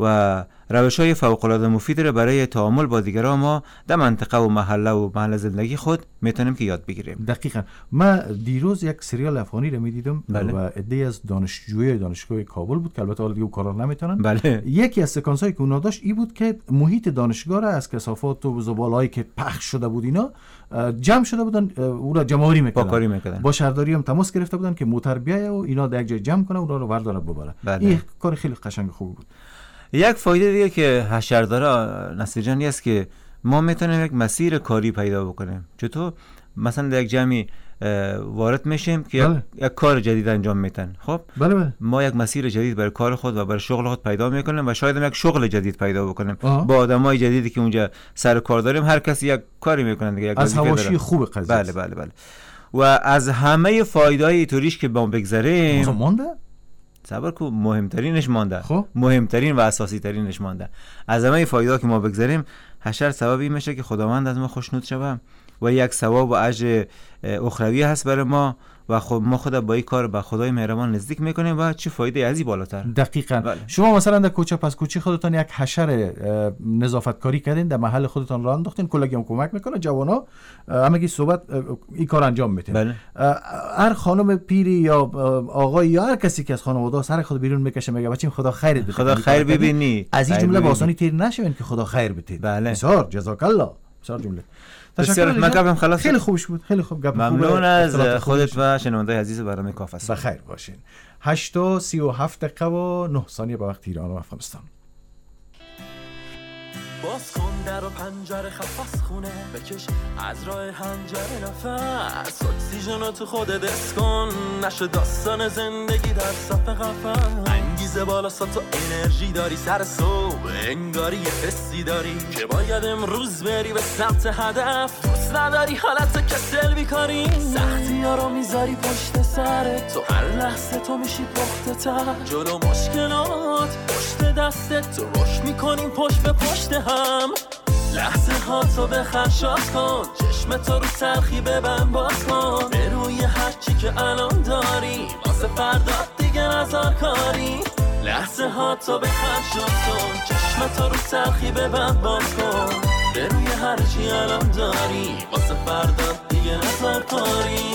Speaker 11: و روش‌های فوق‌العاده مفیدی را برای تعامل با دیگران ما در منطقه و محله و محل زندگی خود میتونیم که یاد بگیریم.
Speaker 4: دقیقاً. من دیروز یک سریال افغانی را میدیدم
Speaker 11: بله.
Speaker 4: و عده‌ای از دانشجوی دانشگاه کابل بود که البته حالا دیگه کارا نمیتونن.
Speaker 11: بله.
Speaker 4: یکی از سکانس‌هایی که اونا داشت این بود که محیط دانشگاه را از کثافات و زبالهایی که پخش شده بود اینا جمع شده بودن، او را جمع‌آوری میکردن.
Speaker 11: پاکاری میکردن.
Speaker 4: با شهرداری هم تماس گرفته بودن که موتر بیایه و اینا در یک جای جمع کنه و اونا رو ورداره ببره.
Speaker 11: بله.
Speaker 4: این کار خیلی قشنگ خوب بود.
Speaker 11: یک فایده دیگه که حشر داره نصیر جان است که ما میتونیم یک مسیر کاری پیدا بکنیم. چطور؟ مثلا در یک جمعی وارد میشیم که
Speaker 4: بله.
Speaker 11: یک کار جدید انجام میتن. خب
Speaker 4: بله بله.
Speaker 11: ما یک مسیر جدید برای کار خود و برای شغل خود پیدا میکنیم و شاید یک شغل جدید پیدا بکنیم.
Speaker 4: آه.
Speaker 11: با آدمای جدیدی که اونجا سر کار داریم هر کسی یک کاری میکنه دیگه، یک
Speaker 4: از حواشی خوب قضیه.
Speaker 11: بله بله بله. و از همه فایدهای توریش که با بگذریم
Speaker 4: مونده
Speaker 11: صبر کو مهمترینش مانده.
Speaker 4: خب
Speaker 11: مهمترین و اساسی ترینش مانده. از همه فایده که ما بگذاریم حشر سببی میشه که خداوند از ما خوشنود شوه و یک ثواب و اجر اخروی هست برای ما و خب ما خود با این کار به خدای مهربان نزدیک میکنیم و چه فایده از این بالاتر.
Speaker 4: دقیقاً.
Speaker 11: بله.
Speaker 4: شما مثلا در کوچه پس کوچه خودتان یک حشر نظافت کاری کردین، در محل خودتان راه انداختین، کلاگی هم کمک میکنه، جوانا همگی صحبت این کار انجام میدین.
Speaker 11: بله.
Speaker 4: هر خانم پیری یا آقای یا هر کسی که از خانواده سر خود بیرون میکشه میگه بچه‌م خدا خیرت بده،
Speaker 11: خدا خیر ببینی،
Speaker 4: از این جمله با آسانی تیر نشوین که خدا خیر بده.
Speaker 11: بله.
Speaker 4: بسیار جزاک الله. بسیار جمله.
Speaker 11: تشکر. من گفتم خلاص
Speaker 4: خیلی خوبش بود، خیلی خوب. گپ
Speaker 11: ممنون از خودت و شنونده عزیز برنامه کافه صبح.
Speaker 4: بخیر باشین. هشت و سی و هفت دقیقه و نه ثانیه به وقت ایران و افغانستان.
Speaker 12: باز کن در و پنجره خفاس خونه بکش از راه هنجره نفس، اکسیژن تو خودت حس کن نشه داستان زندگی در صف قفس. انگیزه بالا سا تو انرژی داری، سر صبح انگاری یه حسی داری که باید امروز بری به سمت هدف. دوست نداری حالت کسل بیکاری، سختی ها رو میذاری پشت سرت، تو هر لحظه تو میشی پخته تر. جلو مشکلات پشت دستت تو روش میکنیم پشت به پشت هم. لحظه ها تو بخشات کن، چشم تو رو تلخی ببند باز کن، به روی هر چی که الان داری واسه فردا دیگه نزار کاری. لحظه ها تو بخشات کن، چشم تو رو تلخی ببند باز کن، به روی هر چی الان داری واسه فردا دیگه نزار کاری.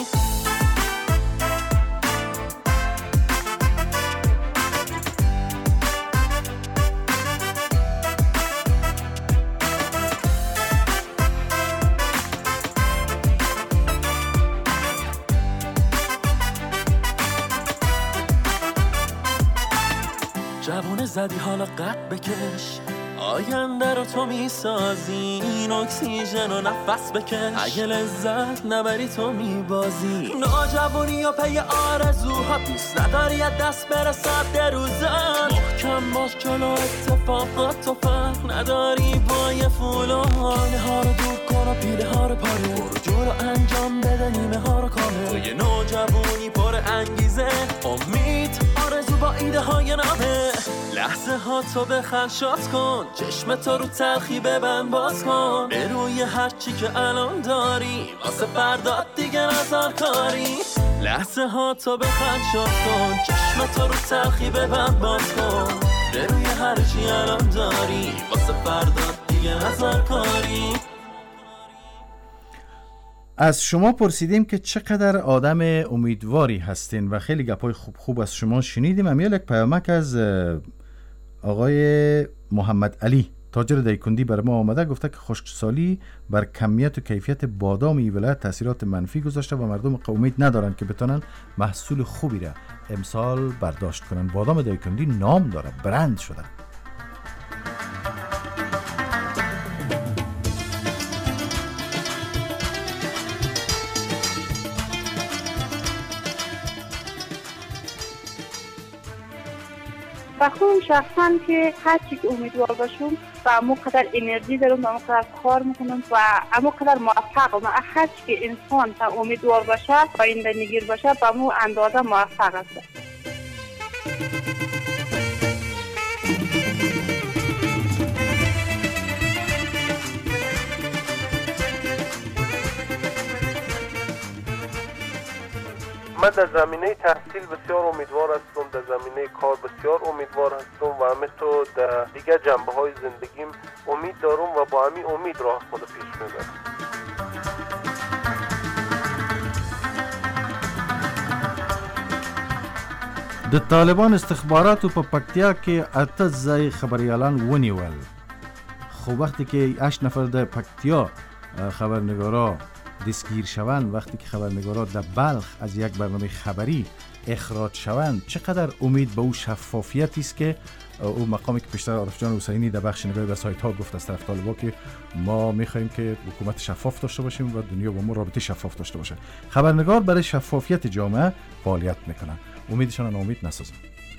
Speaker 12: جوونه زدی حالا قد بکش، آینده رو تو میسازی، این اکسیژن و نفس بکش، اگه لذت نبری تو میبازی. ناجوانی یا پی آرزوها دوست نداری از دست برسد در روزن، محکم باش جلو اتفاقات تو فرق نداری با یه فولانه ها رو دور کن و پیله ها رو پاره، برو جلو انجام بده نیمه ها رو کامل. تو یه ناجوانی پر انگیزه، امید آرزو با ایده های نامه. لحظه ها تو بخشات کن، چشم تو رو تلخی ببند باز کن، به روی هر چی که الان داری واسه فردا دیگه نزار کاری. لحظه ها تو بخشات کن، چشم تو رو تلخی ببند باز کن، به روی هر چی الان داری واسه فردا دیگه نزار کاری.
Speaker 4: از شما پرسیدیم که چقدر آدم امیدواری هستین و خیلی گپای خوب خوب از شما شنیدیم. امیال یک پیامک از آقای محمد علی تاجر دایکندی بر ما آمده گفته که خشکسالی بر کمیت و کیفیت بادام این ولایت تاثیرات منفی گذاشته و مردم امید ندارن که بتونن محصول خوبی را امسال برداشت کنن. بادام دایکندی نام داره، برند شده.
Speaker 5: و خودم شخصا که هر چی که امیدوار باشم و امو قدر انرژی دارم و امو قدر کار میکنم و امو قدر موفقم و هر چی که انسان تا امیدوار باشه و آینده نگیر باشه به امو اندازه موفق است.
Speaker 9: من در زمینه تحصیل بسیار امیدوار هستم، در زمینه کار بسیار امیدوار هستم و همینطور در دیگر جنبه های زندگیم امید دارم و با همین امید راه خود پیش میبرم.
Speaker 4: د طالبان استخباراتو په پکتیا کې اته ځای خبریالان ونیول، خو وقتی که هشت نفر در پکتیا خبرنگارا دستگیر شوند، وقتی که خبرنگارا در بلخ از یک برنامه خبری اخراج شوند، چقدر امید به او شفافیتی است که او مقامی که پیشتر عارف جان حسینی در بخش نگاهی به سایت ها گفت از طرف طالبان که ما میخوایم که حکومت شفاف داشته باشیم و دنیا با ما رابطه شفاف داشته باشه. خبرنگار برای شفافیت جامعه فعالیت میکنن، امیدشان امید نسازن.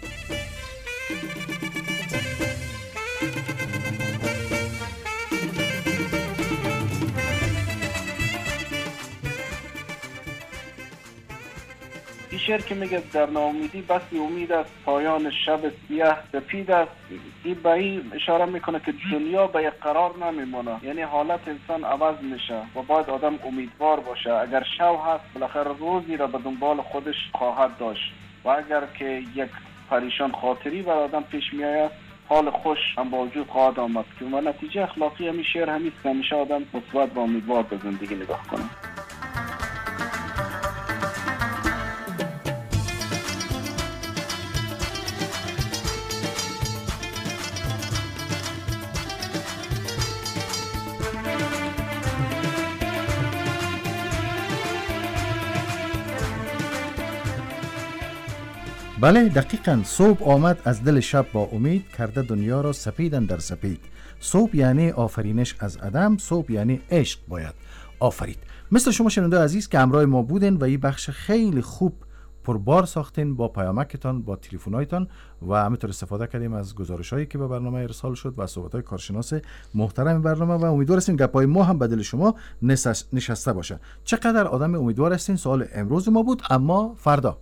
Speaker 13: شعر که میگه در ناامیدی بسی امید است، پایان شب سیاه سپید است. این به این اشاره میکنه که دنیا به یک قرار نمیمونه، یعنی حالت انسان عوض میشه و باید آدم امیدوار باشه. اگر شب هست بالاخره روزی را به دنبال خودش خواهد داشت و اگر که یک پریشان خاطری بر آدم پیش میآید حال خوش هم با وجود خواهد آمد که و نتیجه اخلاقی همین شعر همیست که همیشه آدم مثبت و امیدوار به زندگی نگاه کنه.
Speaker 4: بله دقیقاً، صبح آمد از دل شب با امید، کرده دنیا را سپیدن در سپید. صبح یعنی آفرینش از عدم، صبح یعنی عشق باید آفرید. مثل شما شنونده عزیز که همراه ما بودین و این بخش خیلی خوب پربار ساختین با پیامکتان، با تلفن‌هایتان و همینطور استفاده کردیم از گزارش‌هایی که به برنامه ارسال شد و صحبت‌های کارشناس محترم برنامه و امیدوار هستیم گپ‌های ما هم به دل شما نشسته باشه. چقدر آدم امیدوار هستین؟ سوال امروز ما بود، اما فردا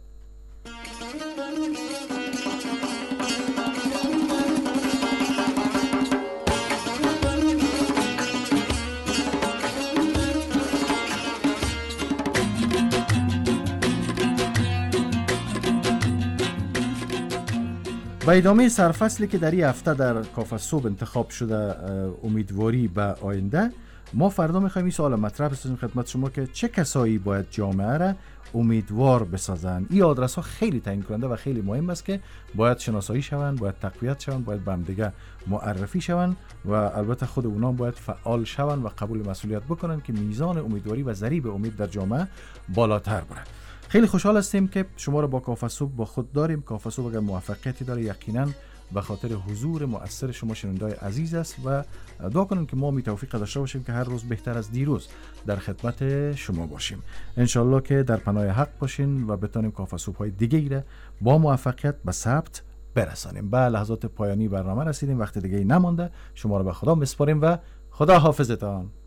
Speaker 4: و ادامه سرفصلی که در این هفته در کافه صبح انتخاب شده، امیدواری به آینده، ما فردا میخوایم این سوال مطرح بسازیم خدمت شما که چه کسایی باید جامعه را امیدوار بسازن. این آدرس ها خیلی تعیین کننده و خیلی مهم است که باید شناسایی شوند، باید تقویت شوند، باید به هم دیگه معرفی شوند و البته خود اونا باید فعال شوند و قبول مسئولیت بکنن که میزان امیدواری و ضریب امید در جامعه بالاتر بره. خیلی خوشحال هستیم که شما رو با کافه صبح با خود داریم. کافه صبح اگر موفقیتی داره یقینا به خاطر حضور مؤثر شما شنونده‌های عزیز است و دعا کنیم که ما می توفیق داشته باشیم که هر روز بهتر از دیروز در خدمت شما باشیم. انشالله که در پناه حق باشین و بتونیم کافه صبح‌های دیگه‌ای را با موفقیت به ثبت برسانیم. به لحظات پایانی برنامه رسیدیم، وقت دیگه‌ای نمانده. شما رو به خدا میسپاریم و خدا حافظتان.